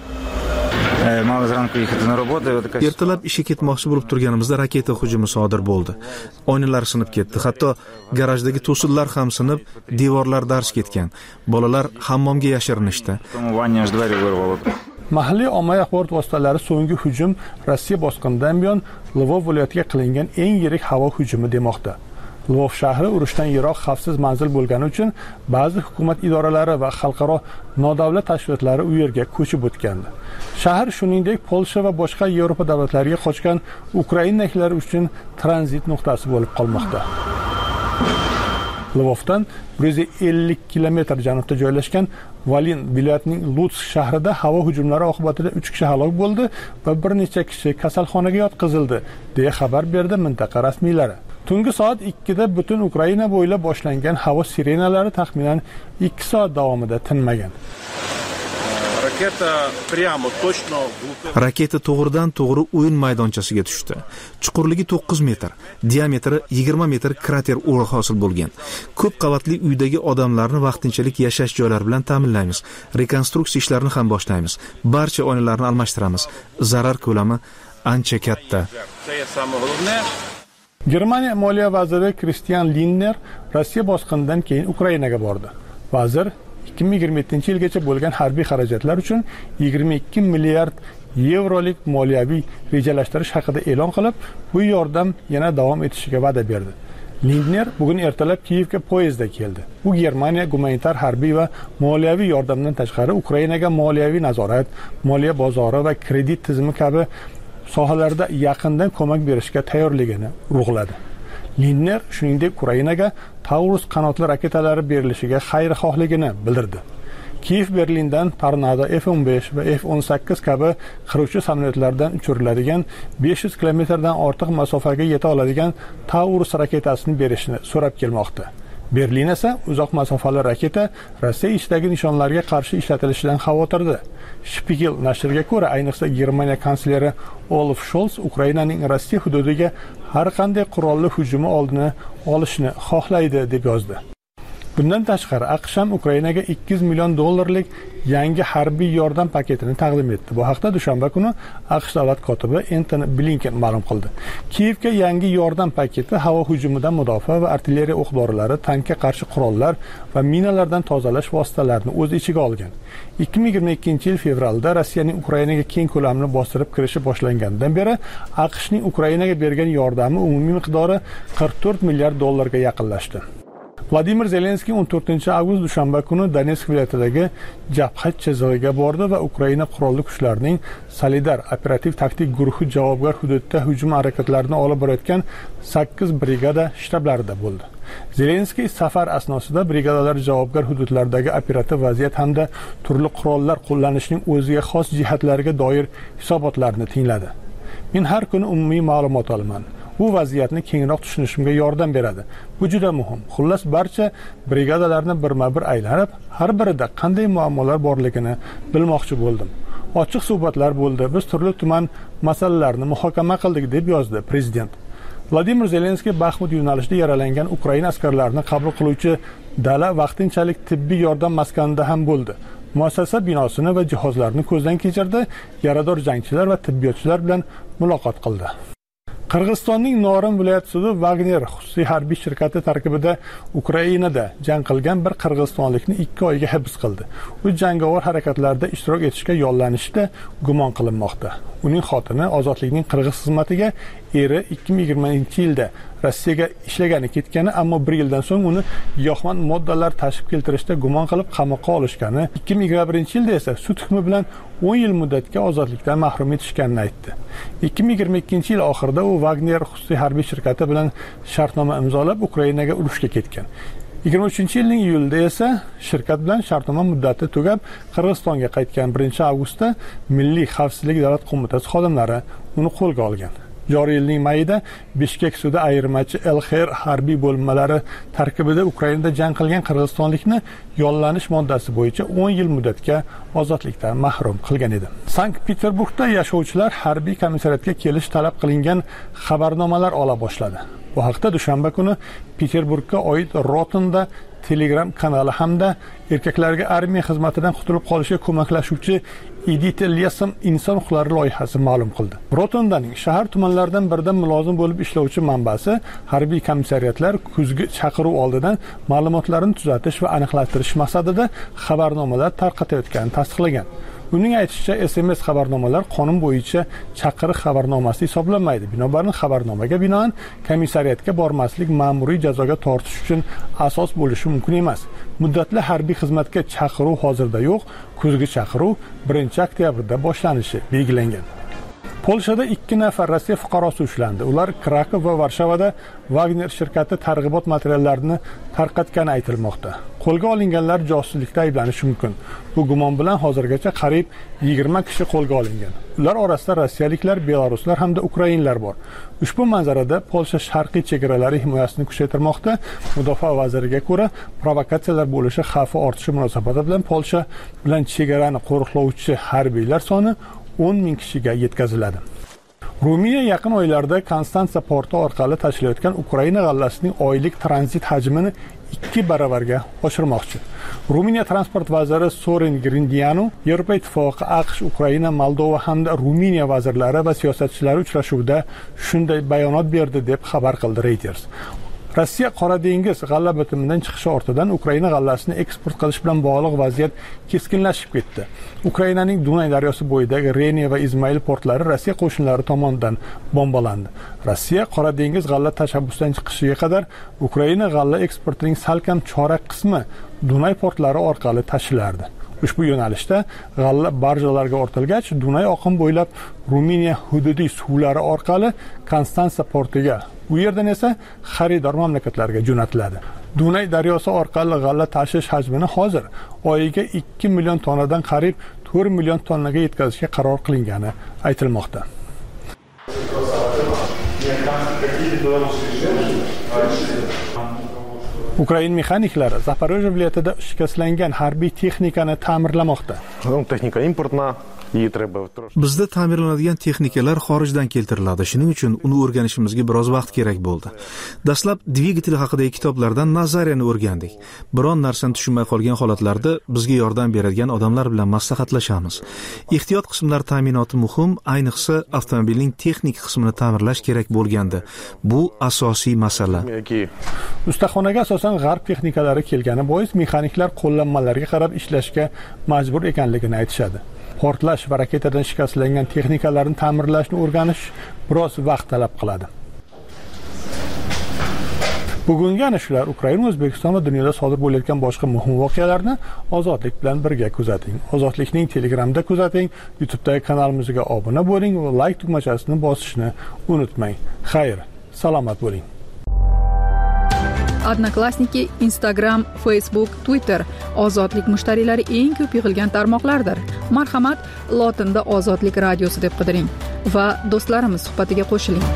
Ertalab ishga ketmoqchi bo'lib turganimizda raketa hujumi sodir bo'ldi. Oynalar sinib ketdi, hatto garajdagi to'sinlar ham sinib, devorlar darsh ketgan. Bolalar hammomga yashirinishdi. Mahalliy ommaviy axborot vositalari so'nggi hujum Rossiya bosqinidan buyon Lvov viloyatiga qilingan eng yirik havo hujumi demoqda. Lvov shahri urushdan yiroq xavfsiz manzil bo'lgani uchun ba'zi hukumat idoralari va xalqaro nodavlat tashkilotlari u yerga ko'chib o'tgandi. Shahar shuningdek Polsha va boshqa Yevropa davlatlariga qochgan ukrainaliklar uchun tranzit nuqtasi bo'lib qolmoqda. Lvovdan bir yuz ellik kilometr janubda joylashgan Volyn viloyatining Lutsk shahrida havo hujumlari oqibatida uch kishi halok bo'ldi va bir necha kishi kasalxonaga yotqizildi, deya xabar berdi mintaqa rasmiylari. Tungi soat ikkida butun Ukraina bo'ylab boshlangan havo sirenalari taxminan ikki soat davomida tinmagan. Raketa to'g'ridan to'g'ri o'yin maydonchasiga tushdi. Chuqurligi to'qqiz metr, diametri yigirma metr krater o'ri hosil bo'lgan. Ko'p qavatli uydagi odamlarni vaqtinchalik yashash joylari bilan ta'minlaymiz. Rekonstruksiya ishlarini ham boshlaymiz. Barcha oynalarni almashtiramiz. Zarar ko'lami ancha katta. Germaniya moliya vaziri Christian Lindner Rossiya bosqinidan keyin Ukrainaga bordi. Vazir ikki ming yigirma yettinchi yilgacha bo'lgan harbiy xarajatlar uchun yigirma ikki milliard yevrolik moliyaviy rejalashtirish haqida e'lon qilib, bu yordam yana davom etishiga va'da berdi. Lindner bugun ertalab Kiyevga poyezdda keldi. U Germaniya gumanitar harbiy va moliyaviy yordamdan tashqari Ukrainaga moliyaviy nazorat, moliya bozori va kredit tizimi kabi sohalarda yaqindan ko'mak berishga tayyorligini urg'uladi. Lindner shuningdek Ukrainaga Taurus qanotli raketalari berilishiga xayrixohligini bildirdi. Kiyev Berlindan Tornado F o'n besh va F o'n sakkiz kabi qiruvchi samolyotlardan uchiriladigan besh yuz kilometrdan ortiq masofaga yeta oladigan Taurus raketasini berishni so'rab kelmoqda. Berlin esa uzoq masofali raketa Rossiya ichidagi nishonlarga qarshi ishlatilishidan xavotirda. Spiegel nashriga ko'ra, ayniqsa Germaniya kansleri Olaf Scholz Ukrainaning Rossiya hududiga har qanday qurolli hujumi oldini olishni xohlaydi deb yozdi. Bundan tashqari AQSh ham Ukrainaga ikki yuz million dollarlik yangi harbiy yordam paketini taqdim etdi. Bu haqda dushanba kuni AQSh davlat kotibi Antony Blinken ma'lum qildi. Kiyevga yangi yordam paketi havo hujumidan mudofaa va artilleriya o'q-dorilari, tankga qarshi qurollar va minalardan tozalash vositalarini o'z ichiga olgan. ikki ming yigirma ikkinchi yil fevralda Rossiyaning Ukrainaga keng ko'lamli bostirib kirishi boshlangandan beri AQShning Ukrainaga bergan yordami umumiy miqdori qirq to'rt milliard dollarga yaqinlashdi. Vladimir Zelenskiy o'n to'rtinchi avgust dushanba kuni Donetsk viloyatidagi jabha chizig'iga bordi va Ukraina qurolli kuchlarining Solidar operativ taktik guruhi javobgar hududda hujum harakatlarini olib borayotgan sakkiz brigada shtablarida bo'ldi. Zelenskiy safar asnosida brigadalar javobgar hududlardagi operativ vaziyat hamda turli qurollar qo'llanishning o'ziga xos jihatlariga doir hisobotlarni tingladi. Men har kuni umumiy ma'lumot olaman. Bu vaziyatni kengroq tushunishimga yordam beradi. Bu juda muhim. Xullas barcha brigadalarni birma-bir aylanib, har birida qanday muammolar borligini bilmoqchi bo'ldim. Ochiq suhbatlar bo'ldi. Biz turli tuman masalalarni muhokama qildik, deb yozdi prezident. Vladimir Zelenskiy Baxmut yo'nalishida yaralangan Ukraina askarlarini qabul qiluvchi dala vaqtinchalik tibbiy yordam maskanida ham bo'ldi. Muassasa binosini va jihozlarini ko'zdan kechirdi, yarador jangchilar va tibbiyotchilar bilan muloqot qildi. Qirg'izistonning Norin viloyat sudi Wagner xususiy harbiy shirkati tarkibida Ukrainada jang qilgan bir qirg'izistonlikni ikki oyga hibs qildi. U jangovar harakatlarda ishtirok etishga yollanishda gumon qilinmoqda. Uning xotini ozodlikning qirg'iz xizmatiga, eri ikki ming yigirmanchi yilda Rossiyaga ishlagani ketgani, ammo bir yildan so'ng uni giyohvand moddalar tashib keltirishda gumon qilib qamoqqa olishgani, ikki ming yigirma birinchi yilda esa sud hukmi bilan o'n yil muddatga ozodlikdan mahrum etishganini aytdi. ikki ming yigirma ikkinchi yil oxirida u Wagner xususiy harbiy shirkati bilan shartnoma imzolab Ukrainaga urushga ketgan. yigirma uchinchi yilning iyulida esa shirkat bilan shartnoma muddati tugab Qirg'izistonga qaytgan. birinchi avgustda Milliy xavfsizlik davlat qo'mitasi xodimlari uni qo'lga olgan. Joriy yilning mayida Bishkek sudi ayirmachi L X R harbiy bo'linmalari tarkibida Ukrainada jang qilgan qirg'izistonlikni yollanish moddasi bo'yicha o'n yil muddatga ozodlikdan mahrum qilgan edi. Sankt-Peterburgda yashovchilar harbiy komissariyatga kelish talab qilingan xabarnomalar ola boshladi. Bu haqda dushanba kuni Peterburgga oid Rotonda Telegram kanali hamda erkaklarga armiya xizmatidan qutulib qolishga ko'maklashuvchi Edit Lesam inson huquqlari loyihasi ma'lum qildi. Rotondaning shahar tumanlaridan birida mulozim bo'lib ishlovchi manbasi harbiy komissariyatlar kuzgi chaqiruv oldidan ma'lumotlarni tuzatish va aniqlashtirish maqsadida xabarnomalar tarqatayotganini tasdiqlagan. Uning aytishicha, S M S xabarnomalar qonun bo'yicha chaqiriq xabarnomasi hisoblanmaydi. Binobarin xabarnomaga binoan komissariyatga bormaslik ma'muriy jazoga tortish uchun asos bo'lishi mumkin emas. Muddatli harbiy xizmatga chaqiruv hozirda yo'q, kuzgi chaqiruv birinchi oktyabrda boshlanishi belgilangan. Polshada ikki nafar Rossiya fuqarosi ushlandi. Ular Krakow va Varshavada Wagner shirkati targ'ibot materiallarini tarqatgani aytilmoqda. Qo'lga olinganlar josuslikda ayblanishi mumkin. Bu gumon bilan hozirgacha qariyb yigirma kishi qo'lga olingan. Ular orasida rossiyaliklar, belaruslar hamda ukrainlar bor. Ushbu manzarada Polsha sharqiy chegaralari himoyasini kuchaytirmoqda. Mudofaa vaziriga ko'ra, provokatsiyalar bo'lishi xavfi ortishi munosabati bilan Polsha bilan chegarani qo'riqlovchi harbiylar soni o'n ming kishiga yetkaziladi. Ruminiya yaqin oylarda Konstansa porti orqali tashilayotgan Ukraina g'allasining oylik tranzit hajmini ikki baravarga oshirmoqchi. Ruminiya transport vaziri Sorin Grindianu Yevropa Ittifoqi, AQSh, Ukraina, Moldova hamda Ruminiya vazirlari va siyosatchilari uchrashuvida shunday bayonot berdi deb xabar qildi Reuters. Rossiya Qora dengiz g'alla bitimidan chiqishi ortidan Ukraina g'allasini eksport qilish bilan bog'liq vaziyat keskinlashib ketdi. Ukrainaning Dunay daryosi bo'yidagi Reni va Izmail portlari Rossiya qo'shinlari tomonidan bombalandi. Rossiya Qora dengiz g'alla tashabbusidan chiqishiga qadar Ukraina g'alla eksportining salkam chorak qismi Dunay portlari orqali tashilardi. Ushbu yo'nalishda g'alla barjalarga ortilgach, Dunay oqim bo'ylab Ruminiya hududiy suvlari orqali Konstansa portiga, u yerdan esa xaridor mamlakatlarga jo'natiladi. Dunay daryosi orqali g'alla tashish hajmini hozir oyiga ikki million tonnadan qariyb to'rt million tonnaga yetkazishga qaror qilingani aytilmoqda. Ukrain mexaniklari Zaporojye viloyatida shikastlangan harbiy texnikani ta'mirlamoqda. Texnika importna. Bizda ta'mirlanadigan texnikalar xorijdan keltiriladi. Shuning uchun uni o'rganishimizga biroz vaqt kerak bo'ldi. Dastlab dvigatel haqidagi kitoblardan nazariyani o'rgandik. Biron narsani tushunmay qolgan holatlarda bizga yordam beradigan odamlar bilan maslahatlashamiz. Ehtiyot qismlar ta'minoti muhim, ayniqsa avtomobilning texnik qismini ta'mirlash kerak bo'lganda. Bu asosiy masala. Ustaxonaga asosan g'arb texnikalari kelgani bois mexaniklar qo'llanmalarga qarab ishlashga majbur ekanligini aytishadi. Portlash va raketadan shikastlangan texnikalarni ta'mirlashni o'rganish biroz vaqt talab qiladi. Bugungi ana shular Ukraina, O'zbekiston va dunyoda sodir bo'layotgan boshqa muhim voqealarni Ozodlik bilan birga kuzating. Ozodlikning Telegramda kuzating, YouTube'dagi kanalimizga obuna bo'ling va like tugmachasini bosishni unutmang. Xayr, salomat bo'ling. Odnoklassniki, Instagram, Facebook, Twitter Ozodlik mushtariylari eng ko'p yig'ilgan tarmoqlardir. Marhamat, lotinda Ozodlik radiosi deb qidiring va do'stlarimiz suhbatiga qo'shiling.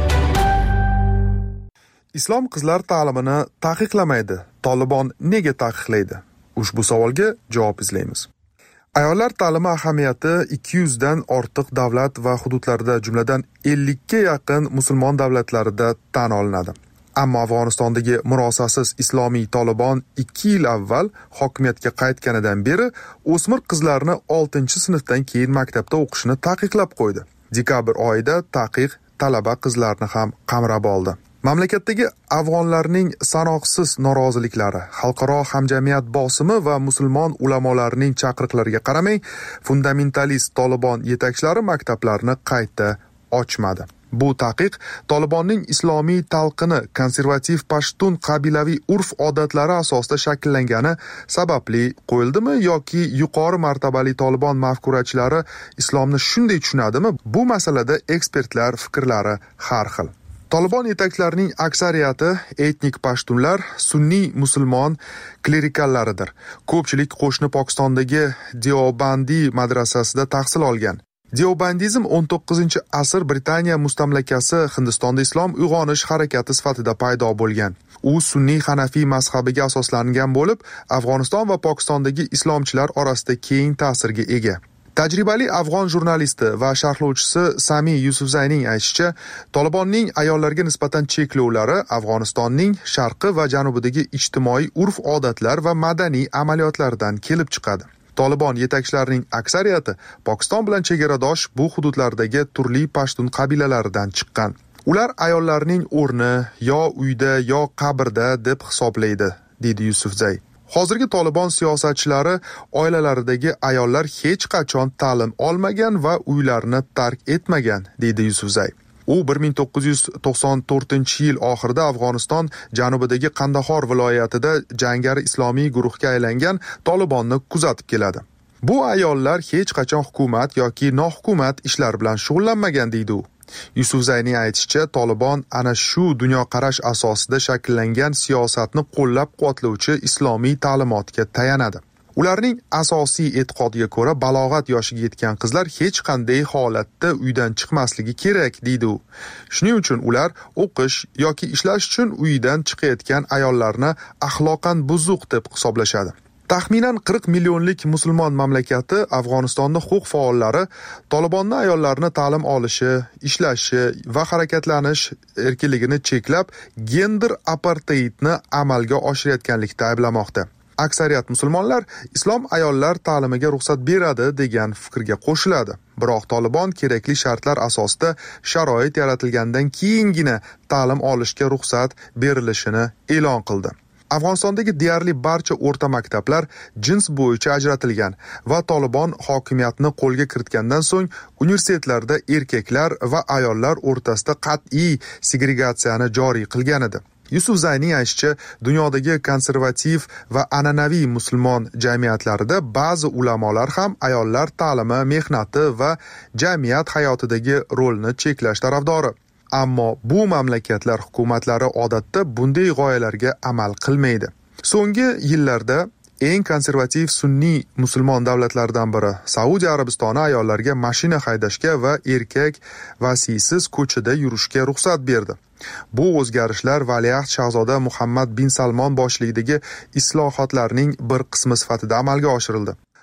Islom qizlar ta'limini taqiqlamaydi. Tolibon nega taqiqlaydi? Ushbu savolga javob izlaymiz. Ayollar ta'limi ahamiyati ikki yuz dan ortiq davlat va hududlarda, jumladan ellik ga yaqin musulmon davlatlarida tan olinadi. Ammo Afg'onistondagi murosasiz islomiy Tolibon ikki yil avval hokimiyatga qaytganidan beri o'smir qizlarni oltinchi sinfdan keyin maktabda o'qishni taqiqlab qo'ydi. Dekabr oyida taqiq talaba qizlarni ham qamrab oldi. Mamlakatdagi afg'onlarning sanoqsiz noroziliklari, xalqaro hamjamiyat bosimi va musulmon ulamolarining chaqiriqlariga qaramay, fundamentalist Tolibon yetakchilari maktablarni qayta ochmadi. Bu taqiq Tolibonning islomiy talqini konservativ pashtun qabilaviy urf-odatlari asosida shakllangani sababli qo'yildimi yoki yuqori martabali Tolibon mafkurachilari islomni shunday tushunadimi? Bu masalada ekspertlar fikrlari har xil. Tolibon yetakchilarining aksariyati etnik pashtunlar, sunniy musulmon klerikallaridir. Ko'pchilik qo'shni Pokistondagi Deobandi madrasasida tahsil olgan. Deobandizm o'n to'qqizinchi asr Britaniya mustamlakasi Hindistonda islom uyg'onish harakati sifatida paydo bo'lgan. U sunniy hanafiy mazhabiga asoslangan bo'lib, Afg'oniston va Pokistondagi islomchilar orasida keng ta'sirga ega. Tajribali afg'on jurnalisti va sharhlovchisi Sami Yusufzayning aytishicha, Tolibonning ayollarga nisbatan cheklovlari Afg'onistonning sharqi va janubidagi ijtimoiy urf-odatlar va madaniy amaliyotlardan kelib chiqadi. Tolibon yetakchilarining aksariyati Pokiston bilan chegaradosh bu hududlardagi turli pashtun qabilalaridan chiqqan. Ular ayollarning o'rni yo uyda yo qabrda deb hisoblaydi, dedi Yusufzay. Hozirgi Tolibon siyosatchilari oilalaridagi ayollar hech qachon ta'lim olmagan va uylarini tark etmagan, dedi Yusufzay. U bir ming to'qqiz yuz to'qson to'rtinchi yil oxirida Afg'oniston janubidagi Qandahor viloyatida jangari islomiy guruhga aylangan Tolibonni kuzatib keladi. Bu ayollar hech qachon hukumat yoki nohukumat ishlar bilan shug'ullanmagan, deydi u. Yusufzayning aytishicha, Tolibon ana shu dunyoqarash asosida shakllangan siyosatni qo'llab-quvvatlovchi islomiy ta'limotga tayanadi. Ularning asosiy e'tiqodiga ko'ra, balog'at yoshiga yetgan qizlar hech qanday holatda uydan chiqmasligi kerak, deydi u. Shuning uchun ular o'qish yoki ishlash uchun uydan chiqayotgan ayollarni axloqan buzuq deb hisoblashadi. Taxminan qirq millionlik musulmon mamlakati Afg'onistonda huquq faollari Tolibonni ayollarni ta'lim olishi, ishlashi va harakatlanish erkinligini cheklab, gender apartheidni amalga oshirayotganlikda ayblamoqda. Aksariyat musulmonlar islom ayollar ta'limiga ruxsat beradi degan fikrga qo'shiladi. Biroq Tolibon kerakli shartlar asosida sharoit yaratilgandan keyingina ta'lim olishga ruxsat berilishini e'lon qildi. Afg'onistondagi deyarli barcha o'rta maktablar jins bo'yicha ajratilgan va Tolibon hokimiyatni qo'lga kiritgandan so'ng universitetlarda erkaklar va ayollar o'rtasida qat'iy segregatsiyani joriy qilgan edi. Yusufzayning aytishicha, dunyodagi konservativ va an'anaviy musulmon jamiyatlarida ba'zi ulamolar ham ayollar ta'limi, mehnati va jamiyat hayotidagi rolni cheklash tarafdori. Ammo bu mamlakatlar hukumatlari odatda bunday g'oyalarga amal qilmaydi. So'nggi yillarda eng konservativ sunniy musulmon davlatlardan biri Saudiya Arabistoni ayollarga mashina haydashga va erkak vasiysiz ko'chada yurishga ruxsat berdi. Bu o'zgarishlar valiahd shahzoda Muhammad bin Salmon boshchiligidagi islohotlarning bir qismi sifatida amalga oshirildi.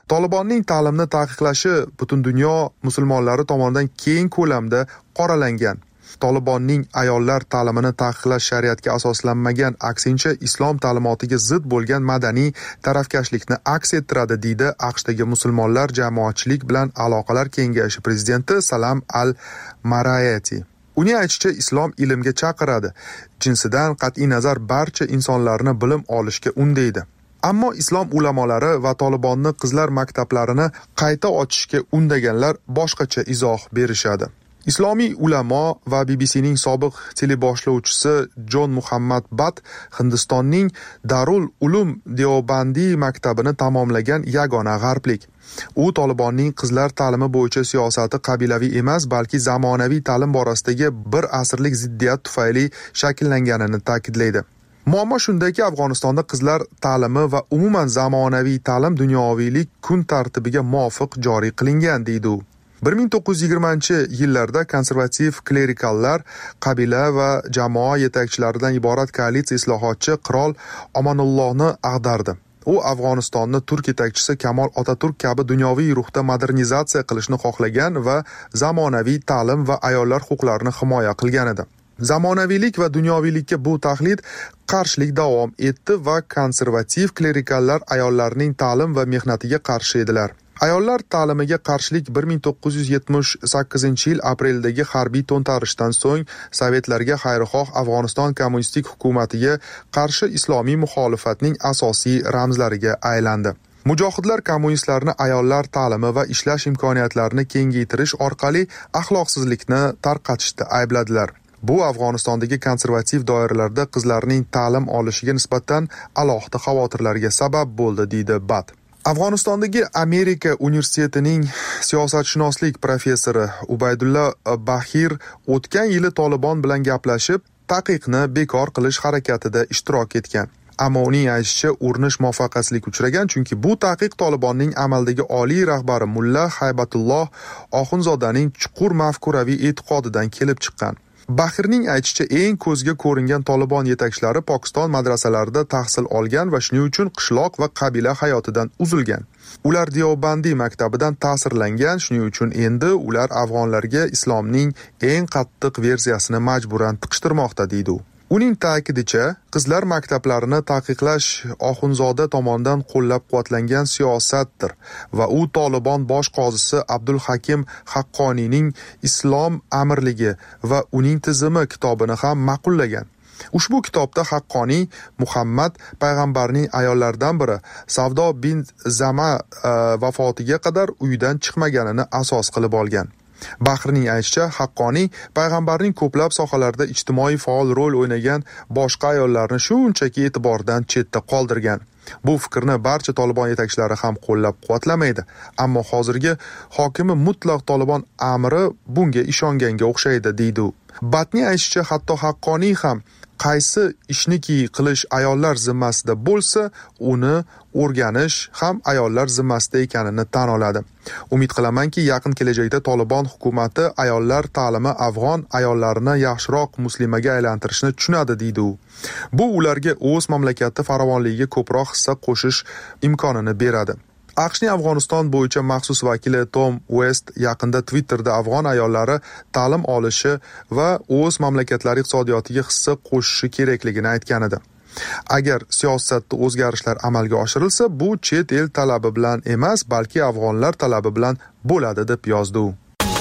Tolibonning ta'limni taqiqlashi butun dunyo musulmonlari tomonidan keng ko'lamda qoralangan. Tolibonning ayollar ta'limini taqiqlash shariatga asoslanmagan, aksincha islom ta'limotiga zid bo'lgan madaniy tarafkashlikni aks ettiradi, deydi AQShdagi musulmonlar jamoatchilik bilan aloqalar kengashi prezidenti Salam al-Marayati. Uning aytishicha, islom ilmga chaqiradi, jinsidan qat'iy nazar barcha insonlarni bilim olishga undaydi. Ammo islom ulamolari va Tolibonni qizlar maktablarini qayta ochishga undaganlar boshqacha izoh berishadi. Islomiy ulamo va B B C'ning sobiq teleboshlovchisi Jon Muhammad Bat Hindistonning Darul Ulum Deobandi maktabini tamomlagan yagona g'arblik. U Tolibonning qizlar ta'limi bo'yicha siyosati qabilaviy emas, balki zamonaviy ta'lim borasidagi bir asrlik ziddiyat tufayli shakllanganini ta'kidlaydi. Muammo shundaki, Afg'onistonda qizlar ta'limi va umuman zamonaviy ta'lim dunyoviylik kun tartibiga muvofiq joriy qilingan, deydi u. bir ming to'qqiz yuz yigirmanchi yillarda konservativ klerikallar, qabila va jamoa yetakchilaridan iborat koalitsiya islohotchi qirol Omonullohni ag'dardi. U Afg'onistonni turk yetakchisi Kamol Otaturk kabi dunyoviy ruhda modernizatsiya qilishni xohlagan va zamonaviy ta'lim va ayollar huquqlarini himoya qilgan edi. Zamonaviylik va dunyoviylikka bu tahlid qarshilik davom etdi va konservativ klerikallar ayollarning ta'lim va mehnatiga qarshi edilar. Ayollar ta'limiga qarshilik bir ming to'qqiz yuz yetmish sakkizinchi yil apreldagi harbiy to'ntarishdan so'ng Sovetlarga xayrixoh Afg'oniston kommunistik hukumatiga qarshi islomiy muxolifatning asosiy ramzlariga aylandi. Mujohidlar kommunistlarni ayollar ta'limi va ishlash imkoniyatlarini kengaytirish orqali axloqsizlikni tarqatishda aybladilar. Bu Afg'onistondagi konservativ doiralarda qizlarning ta'lim olishiga nisbatan alohida xavotirlarga sabab bo'ldi, deydi Bat. Afg'onistondagi Amerika universitetining siyosatshunoslik professori Ubaydulla Bahir o'tgan yili Tolibon bilan gaplashib, taqiqni bekor qilish harakatida ishtirok etgan. Ammo uning aytishicha, urinish muvaffaqiyatsizlik uchragan, chunki bu taqiq Tolibonning amaldagi oliy rahbari Mulla Haybatulloh Oxunzodaning chuqur mafkuraviy e'tiqodidan kelib chiqqan. Bahirning aytishicha, eng ko'zga ko'ringan Tolibon yetakchilari Pokiston madrasalarida tahsil olgan va shuning uchun qishloq va qabila hayotidan uzilgan. Ular Deobandi maktabidan ta'sirlangan, shuning uchun endi ular afg'onlarga islomning eng qattiq versiyasini majburan tiqishtirmoqda, deydi u. Uning ta'kidicha, qizlar maktablarini taqiqlash Oxunzoda tomonidan qo'llab-quvvatlangan siyosatdir va u Tolibon bosh qozisi Abdul Hakim Haqqoniyning Islom amirligi va uning tizimi kitobini ham ma'qullagan. Ushbu kitobda Haqqoniy Muhammad payg'ambarning ayollaridan biri Savdo bin Zama vafotiga qadar uydan chiqmaganini asos qilib olgan. Bahirning aytishicha, Haqqoniy payg'ambarning ko'plab sohalarda ijtimoiy faol rol o'ynagan boshqa ayollarni shunchaki e'tibordan chetda qoldirgan. Bu fikrni barcha Tolibon yetakchilari ham qo'llab-quvvatlamaydi, ammo hozirgi hokimi mutlaq Tolibon amiri bunga ishonganga o'xshaydi, deydi u. Batning aytishicha, hatto Haqqoniy ham qaysi ishniki qilish ayollar zimmasida bo'lsa, uni o'rganish ham ayollar zimmasida ekanini tan oladi. Umid qilamanki, yaqin kelajakda Tolibon hukumati ayollar ta'limi afg'on ayollarini yaxshiroq muslimaga aylantirishni tushunadi, deydi u. Bu ularga o'z mamlakati farovonligiga ko'proq hissa qo'shish imkonini beradi. AQShning Afg'oniston bo'yicha maxsus vakili Tom West yaqinda Twitterda afg'on ayollari ta'lim olishi va o'z mamlakatlari iqtisodiyotiga hissa qo'shishi kerakligini aytgan edi. Agar siyosatda o'zgarishlar amalga oshirilsa, bu chet el talabi bilan emas, balki afg'onlar talabi bilan bo'ladi, deb yozdi u.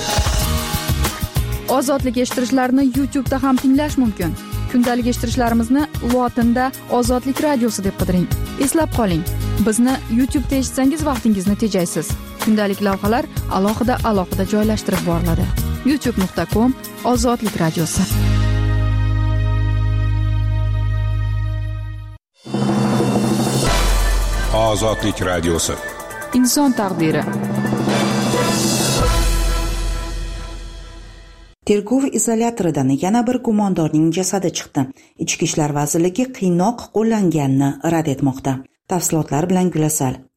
Ozodlik eshittirishlarni YouTube da ham tinglash mumkin. Kundalik eshittirishlarimizni lotinda Ozodlik radiosi deb qidiring. Eslab qoling, bizni YouTube da eshitsangiz vaqtingizni tejaysiz. Kundalik lavhalar alohida-alohida joylashtirib boriladi. youtube nuqta com Ozodlik radiosi. Ozodlik radiosi. Inson taqdiri. Tergov izolyatoridan yana bir gumondorning jasadi chiqdi. Ichki ishlar vazirligi qiynoq qo'llanganini rad etmoqda. Tafsilotlar bilan Gulasal.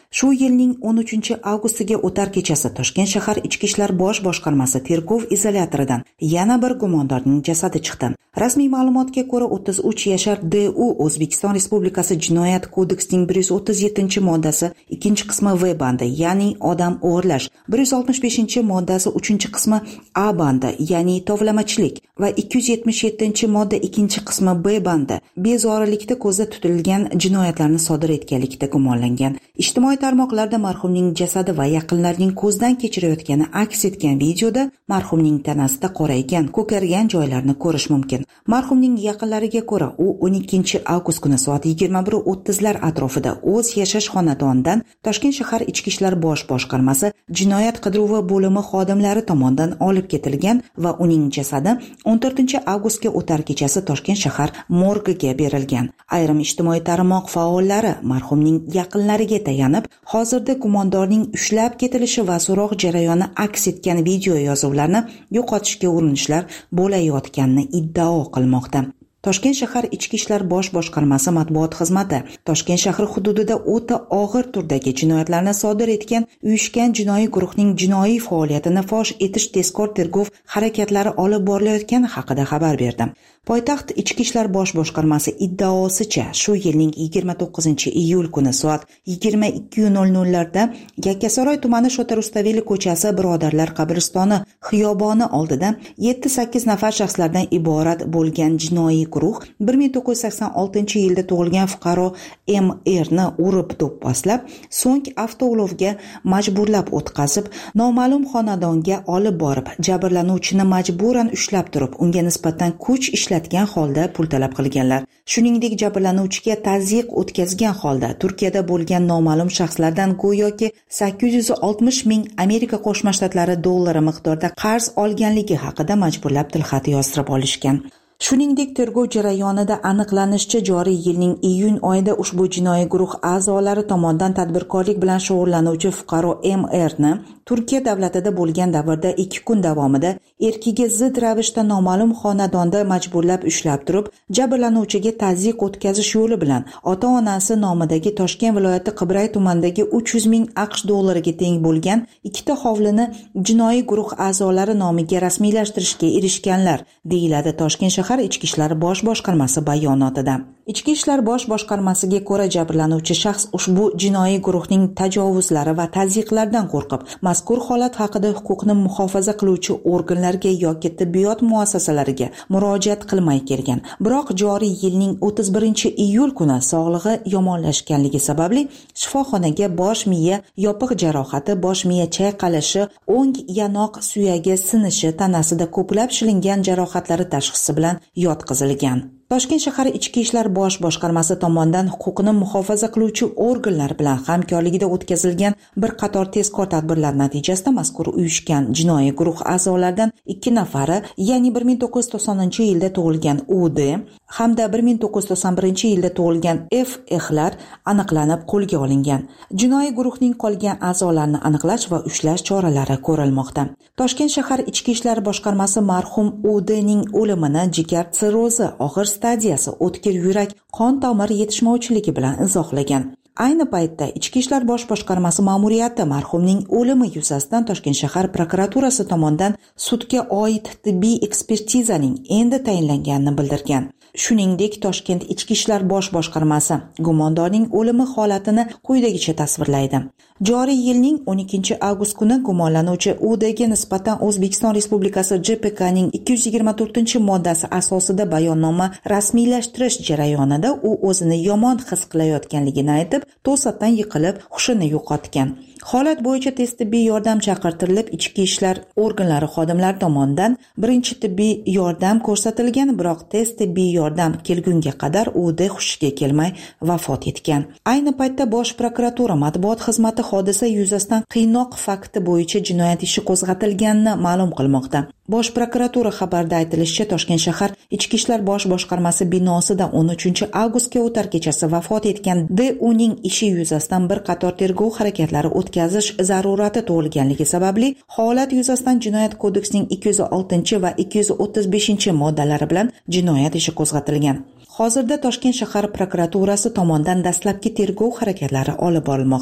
Shu yilning o'n uchinchi avgustiga o'tar kechasi Toshkent shahar Ichki ishlar bosh boshqarmasi tergov izolyatoridan yana bir gumondorning jasadi chiqdi. Rasmiy ma'lumotga ko'ra o'ttiz uch yashar D U O'zbekiston Respublikasi Jinoyat kodeksining bir yuz o'ttiz yettinchi moddasi ikkinchi qismi V bandi, ya'ni odam o'g'irlash, bir yuz oltmish beshinchi moddasi uchinchi qismi A bandi, ya'ni tovlamachilik va ikki yuz yetmish yettinchi modda ikkinchi qismi B bandi bezorilikda ko'zda tutilgan jinoyatlarni sodir etganlikda gumonlangan. Ijtimoiy tarmoqlarda marhumning jasadi va yaqinlarining ko'zdan kechirayotgani aks etgan videoda marhumning tanasida qoraygan, ko'kargan joylarni ko'rish mumkin. Marhumning yaqinlariga ko'ra, u o'n ikkinchi avgust kuni soat yigirma bir o'ttizlar atrofida o'z yashash xonadonidan Toshkent shahar Ichki ishlar bosh boshqarmasi jinoyat qidiruvi bo'limi xodimlari tomonidan olib ketilgan va uning jasadi o'n to'rtinchi avgustga o'tar kechasi Toshkent shahar morgiga berilgan. Ayrim ijtimoiy tarmoq faollari marhumning yaqinlariga tayanib, hozirda gumondorning ushlab ketilishi va so'roq jarayoni aks etgan video yozuvlarni yo'qotishga urinishlar bo'layotganini iddao qilmoqda. Toshkent shahar Ichki ishlar bosh boshqarmasi matbuot xizmati Toshkent shahri hududida o'ta og'ir turdagi jinoyatlarni sodir etgan uyushgan jinoiy guruhning jinoiy faoliyatini fosh etish tezkor tergov harakatlari olib borilayotgani haqida xabar berdi. Poytaxt Ichki ishlar bosh boshqarmasi iddaosicha, shu yilning yigirma to'qqizinchi iyul kuni soat yigirma ikki nol nollarda Yakkasaroy tumani Shota Rustaveli ko'chasi Birodarlar qabristoni xiyoboni oldida yetti sakkiz nafar shaxslardan iborat bo'lgan jinoiy guruh bir ming to'qqiz yuz sakson oltinchi yilda tug'ilgan fuqaro M R ni urib do'pposlab, so'ng avtoulovga majburlab o'tkazib, noma'lum xonadonga olib borib, jabrlanuvchini majburan ushlab turib, unga nisbatan kuch ishlatgan holda pul talab qilganlar. Shuningdek, jabrlanuvchiga tazyiq o'tkazgan holda Turkiyada bo'lgan noma'lum shaxslardan go'yoki sakkiz yuz oltmish ming Amerika Qo'shma Shtatlari dollari miqdorida qarz olganligi haqida majburlab tilxat yozdirib olishgan. Shuningdek, tergov jarayonida aniqlanishicha, joriy yilning iyun oyida ushbu jinoiy guruh a'zolari tomonidan tadbirkorlik bilan shug'ullanuvchi fuqaro M R ni Turkiya davlatida bo'lgan davrda ikki kun davomida erkiga zid ravishda noma'lum xonadonda majburlab ushlab turib, jabrlanuvchiga tazyiq o'tkazish yo'li bilan ota-onasi nomidagi Toshkent viloyati Qibray tumanidagi uch yuz ming AQSh dollariga teng bo'lgan ikkita hovlini jinoiy guruh a'zolari nomiga rasmiylashtirishga erishganlar, deyiladi Toshkent shahar Ichki ishlar bosh boshqarmasi bayonotida. Ichki ishlar bosh boshqarmasiga ko'ra, jabrlanuvchi shaxs ushbu jinoiy guruhning tajovuzlari va tazyiqlardan qo'rqib, mazkur holat haqida huquqni muhofaza qiluvchi organlarga yoki tibbiyot muassasalariga murojaat qilmay kelgan. Biroq joriy yilning o'ttiz birinchi iyul kuni sog'lig'i yomonlashganligi sababli shifoxonaga bosh miya yopiq jarohati, bosh miya chayqalishi, o'ng yanoq suyagi sinishi, tanasida ko'plab shilingan jarohatlari tashxisi bilan yotqizilgan. Toshkent shahar Ichki ishlar bosh boshqarmasi tomonidan huquqni muhofaza qiluvchi organlar bilan hamkorligida o'tkazilgan bir qator tezkor tadbirlar natijasida mazkur uyushgan jinoiy guruh a'zolaridan ikki nafari, ya'ni bir ming to'qqiz yuz to'qsoninchi yilda tug'ilgan U D hamda bir ming to'qqiz yuz to'qson birinchi yilda tug'ilgan F X'lar aniqlanib qo'lga olingan. Jinoiy guruhning qolgan a'zolarini aniqlash va ushlash choralari ko'rilmoqda. Toshkent shahar Ichki ishlar boshqarmasi marhum U D ning o'limini jigar sirrozi, og'ir stadiyasi, o'tkir yurak, qon tomir yetishmovchiligi bilan izohlagan. Ayni paytda Ichki ishlar bosh boshqarmasi ma'muriyati marhumning o'limi yuzasidan Toshkent shahar prokuraturasi tomonidan sudga oid tibbiy ekspertizaning endi tayinlanganini bildirgan. Shuningdek, Toshkent Ichki ishlar bosh boshqarmasi gumondorning o'limi holatini quyidagicha tasvirlaydi. Joriy yilning o'n ikkinchi avgust kuni gumonlanuvchi U D ga nisbatan O'zbekiston Respublikasi J P K ning ikki yuz yigirma to'rtinchi moddasi asosida bayonnoma rasmiylashtirish jarayonida u o'zini yomon his qilayotganligini aytib, to'satdan yiqilib, hushini yo'qotgan. Holat bo'yicha tez tibbiy yordam chaqirtirilib, ichki ishlar organlari xodimlari tomonidan birinchi tibbiy yordam ko'rsatilgan, biroq tez tibbiy yordam kelgunga qadar U D hushiga kelmay vafot etgan. Ayni paytda Bosh prokuratura matbuot xizmati hodisa yuzasidan qiynoq fakti bo'yicha jinoyat ishi qo'zg'atilganini ma'lum qilmoqda. Bosh prokuratura xabarida aytilishicha, Toshkent shahar Ichki ishlar bosh boshqarmasi binosida o'n uchinchi avgustga o'tar kechasi vafot etgan D uning ishi yuzasidan bir qator tergov harakatlari o'tkazish zarurati tug'ilganligi sababli holat yuzasidan Jinoyat kodeksining ikki yuz oltinchi va ikki yuz o'ttiz beshinchi moddalari bilan jinoyat ishi qo'zg'atilgan. Hozirda Toshkent shahar prokuraturasi tomonidan dastlabki tergov harakatlari olib borilmoqda.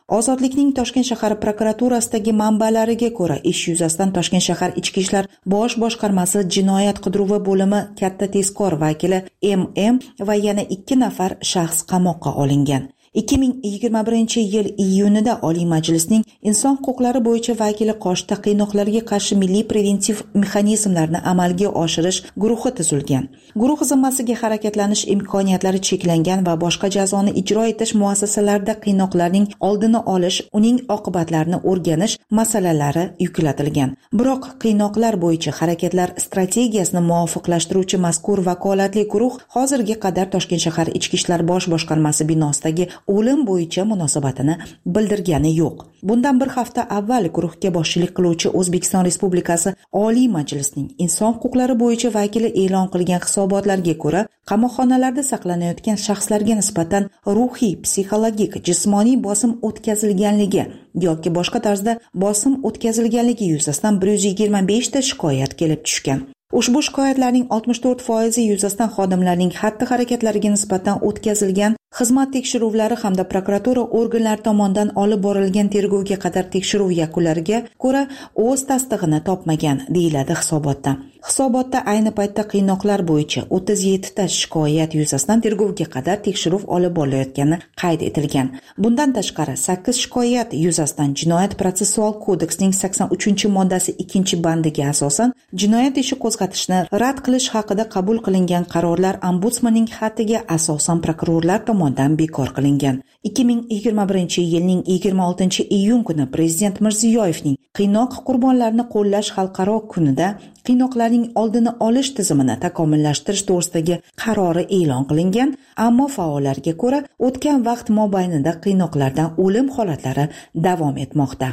Ozodlikning Toshkent shahar prokuraturasidagi manbalariga ko'ra, ish yuzasidan Toshkent shahar Ichki ishlar bosh boshqarmasi jinoyat qidiruvi bo'limi katta tezkor vakili M M va yana ikki nafar shaxs qamoqqa olingan. ikki ming yigirma birinchi yil iyunida Oliy Majlisning Inson huquqlari bo'yicha vakili Qoshda qiynoqlarga qarshi milliy preventiv mexanizmlarni amalga oshirish guruhi tuzilgan. Guruh zimmasiga harakatlanish imkoniyatlari cheklangan va boshqa jazoni ijro etish muassasalarida qiynoqlarning oldini olish, uning oqibatlarini o'rganish masalalari yuklatilgan. Biroq qiynoqlar bo'yicha harakatlar strategiyasini muvofiqlashtiruvchi mazkur vakolatli guruh hozirga qadar Toshkent shahar Ichki ishlar bosh boshqarmasi binosidagi o'lim bo'yicha munosabatini bildirgani yo'q. Bundan bir hafta avval guruhga boshchilik qiluvchi O'zbekiston Respublikasi Oliy Majlisining Inson huquqlari bo'yicha vakili e'lon qilgan hisobotlarga ko'ra, qamoqxonalarda saqlanayotgan shaxslarga nisbatan ruhiy, psixologik, jismoniy bosim o'tkazilganligi yoki boshqa tarzda bosim o'tkazilganligi yuzasidan bir yuz yigirma besh ta shikoyat kelib tushgan. Ushbu shikoyatlarning oltmish to'rt foizi yuzasidan xodimlarning xatti-harakatlariga nisbatan o'tkazilgan xizmat tekshiruvlari hamda prokuratura organlari tomonidan olib borilgan tergovga qadar tekshiruv yakunlariga ko'ra o'z tasdig'ini topmagan, deyiladi hisobotda. Hisobotda ayni paytda qiynoqlar bo'yicha o'ttiz yetti ta shikoyat yuzasidan tergovga qadar tekshiruv olib borilayotgani qayd etilgan. Bundan tashqari sakkiz shikoyat yuzasidan Jinoyat protsessual kodeksining sakson uchinchi moddasi ikkinchi bandiga asosan jinoyat ishi qo'zg'atishni rad qilish haqida qabul qilingan qarorlar ombudsmanning xatiga asosan prokurorlar tomonidan bekor qilingan. ikki ming yigirma birinchi yilning yigirma oltinchi iyun kuni Prezident Mirziyoyevning qiynoq qurbonlarini qo'llash xalqaro kunida qiynoqlarning oldini olish tizimini takomillashtirish to'g'risidagi qarori e'lon qilingan, ammo faollarga ko'ra o'tgan vaqt mobaynida qiynoqlardan o'lim holatlari davom etmoqda.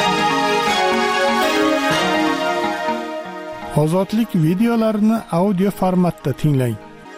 Ozodlik videolarini audio formatda tinglang.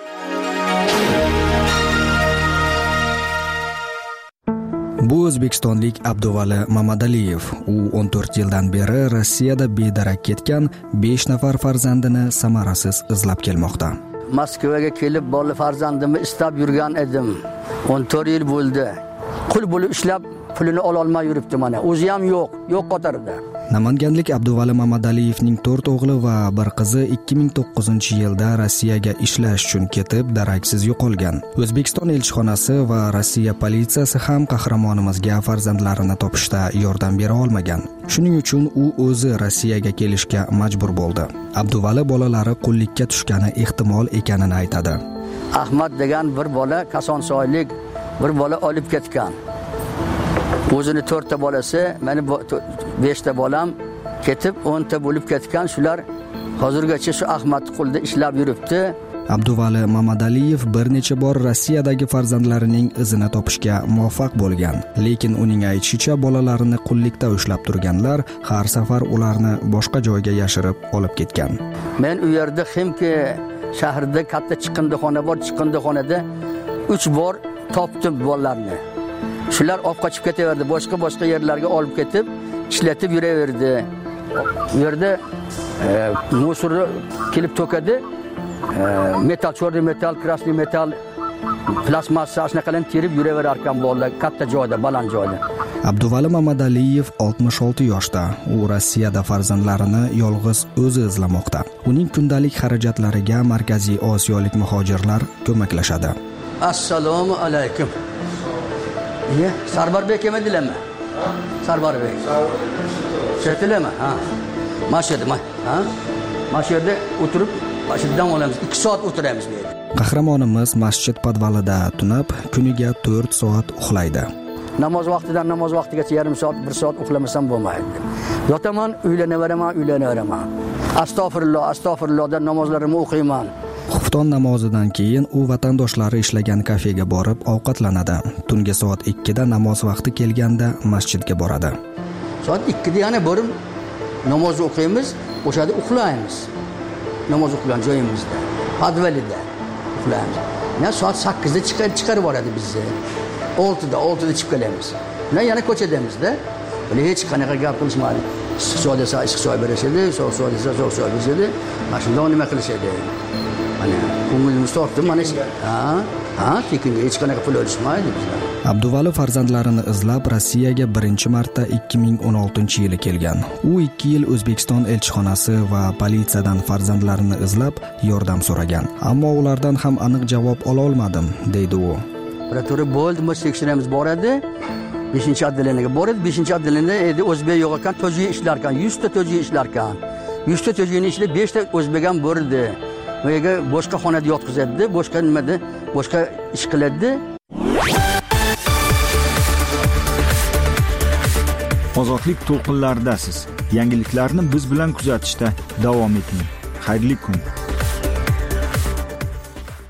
Bu o'zbekistonlik Abduvali Mamadaliyev. U o'n to'rt yildan beri Rossiyada bedarak ketgan besh nafar farzandini samarasiz izlab kelmoqda. Moskvaga kelib bola farzandimni istab yurgan edim. o'n to'rt yil bo'ldi. Qul bo'lib ishlab pulini ola olmay yuribdi mana. O'zi ham yo'q, yo'q qatorida. Namanganlik Abduvali Mamadaliyevning to'rt o'g'li va bir qizi ikki ming to'qqizinchi yilda Rossiyaga ishlash uchun ketib, daraksiz yo'qolgan. O'zbekiston elchixonasi va Rossiya politsiyasi ham qahramonimizga farzandlarini topishda yordam bera olmagan. Shuning uchun u o'zi Rossiyaga kelishga majbur bo'ldi. Abduvali bolalari qullikka tushgani ehtimol ekanini aytadi. Ahmad degan bir bola Kosonsoylik bir bola olib ketgan. O'zini to'rtta bolasi, meni beshta bolam ketib o'nta bo'lib ketgan. Shular hozirgacha shu Ahmad qo'lda ishlab yuribdi. Abduvali Mamadaliyev bir necha bor Rossiyadagi farzandlarining izini topishga muvaffaq bo'lgan, lekin uning aytishicha bolalarini qullikda ushlab turganlar har safar ularni boshqa joyga yashirib olib ketgan. Men u yerda Ximki shahrida katta chiqindixona bor, chiqindixonada uch bor topdim bolalarni. Shular olib qochib ketaverdi, boshqa-boshqa yerlarga olib ketib, ishlatib yuraverdi. Bu yerda e, musorni kelib to'kadi. E, metal, chorli metal, krasniy metal, plastmassa shunaqalarni terib yuraverar ekan bolalar katta joyda, baland joyda. Abduvali Mamadaliyev oltmish olti yoshda. U Rossiyada farzandlarini yolg'iz o'zi izlamoqda. Uning kundalik xarajatlariga Markaziy Osiyolik muhojirlar ko'maklashadi. Assalomu alaykum. Ye, Sarbarbek emedilarmi? Sarbarbek. Shetilami? Ha. Mashhurda, ha? Mashhurda o'tirib, mashhurdan olamiz. ikki soat o'tiramiz bu yerda. Qahramonimiz masjid podvalida tunab, kuniga to'rt soat uxlaydi. Namoz vaqtidan namoz vaqtigacha yarim soat, bir soat uxlamasam bo'lmaydi. Yotaman, uylanaveraman, uylanaveraman. Astag'firulloh, astag'firullohdan namozlarimni o'qiyman. Xufton namozidan keyin u vatandoshlari ishlagan kafega borib ovqatlanadi. Tungi soat ikkida namoz vaqti kelganda masjidga boradi. Soat ikkida yana borib namoz o'qiymiz, o'shada uxlaymiz. Namoz o'qigan joyimizda, podvalida uxlaymiz. Ya soat sakkizda chiqarib chiqarib boradi bizni. oltida, oltida chiqib kelamiz. Mana yana ko'chadamizda. Buni hech qanaqa gap qilishmaydi. Issiq soat esa issiq soat berishadi, sovuq soat esa sovuq soat berishadi. Mana shunday nima qilishadi. mana ko'ngilimiz tortib mana ha ha tekinga hech qanaqa pul olishmaydi bizlar. Abduvali farzandlarini izlab Rossiyaga birinchi marta ikki ming o'n oltinchi yili kelgan. U ikki yil O'zbekiston elchixonasi va politsiyadan farzandlarini izlab yordam so'ragan, ammo ulardan ham aniq javob ola olmadim, deydi u. Prokuratura bo'ldi, biz tekshiramiz boradi. beshinchi отделениеga boradi. beshinchi отделениеda edi o'zbek yo'q ekan, to'ji ishlar ekan, yuz ta to'ji ishlar ekan. yuz ta tojini ichida besh ta o'zbek ham bo'ldi. Bu yerga boshqa xonada yotqizadi, boshqa nimada, boshqa ish qiladi. Ozodlik to'lqinlaridasiz. Yangiliklarni biz bilan kuzatishda davom eting. Xayrli kun.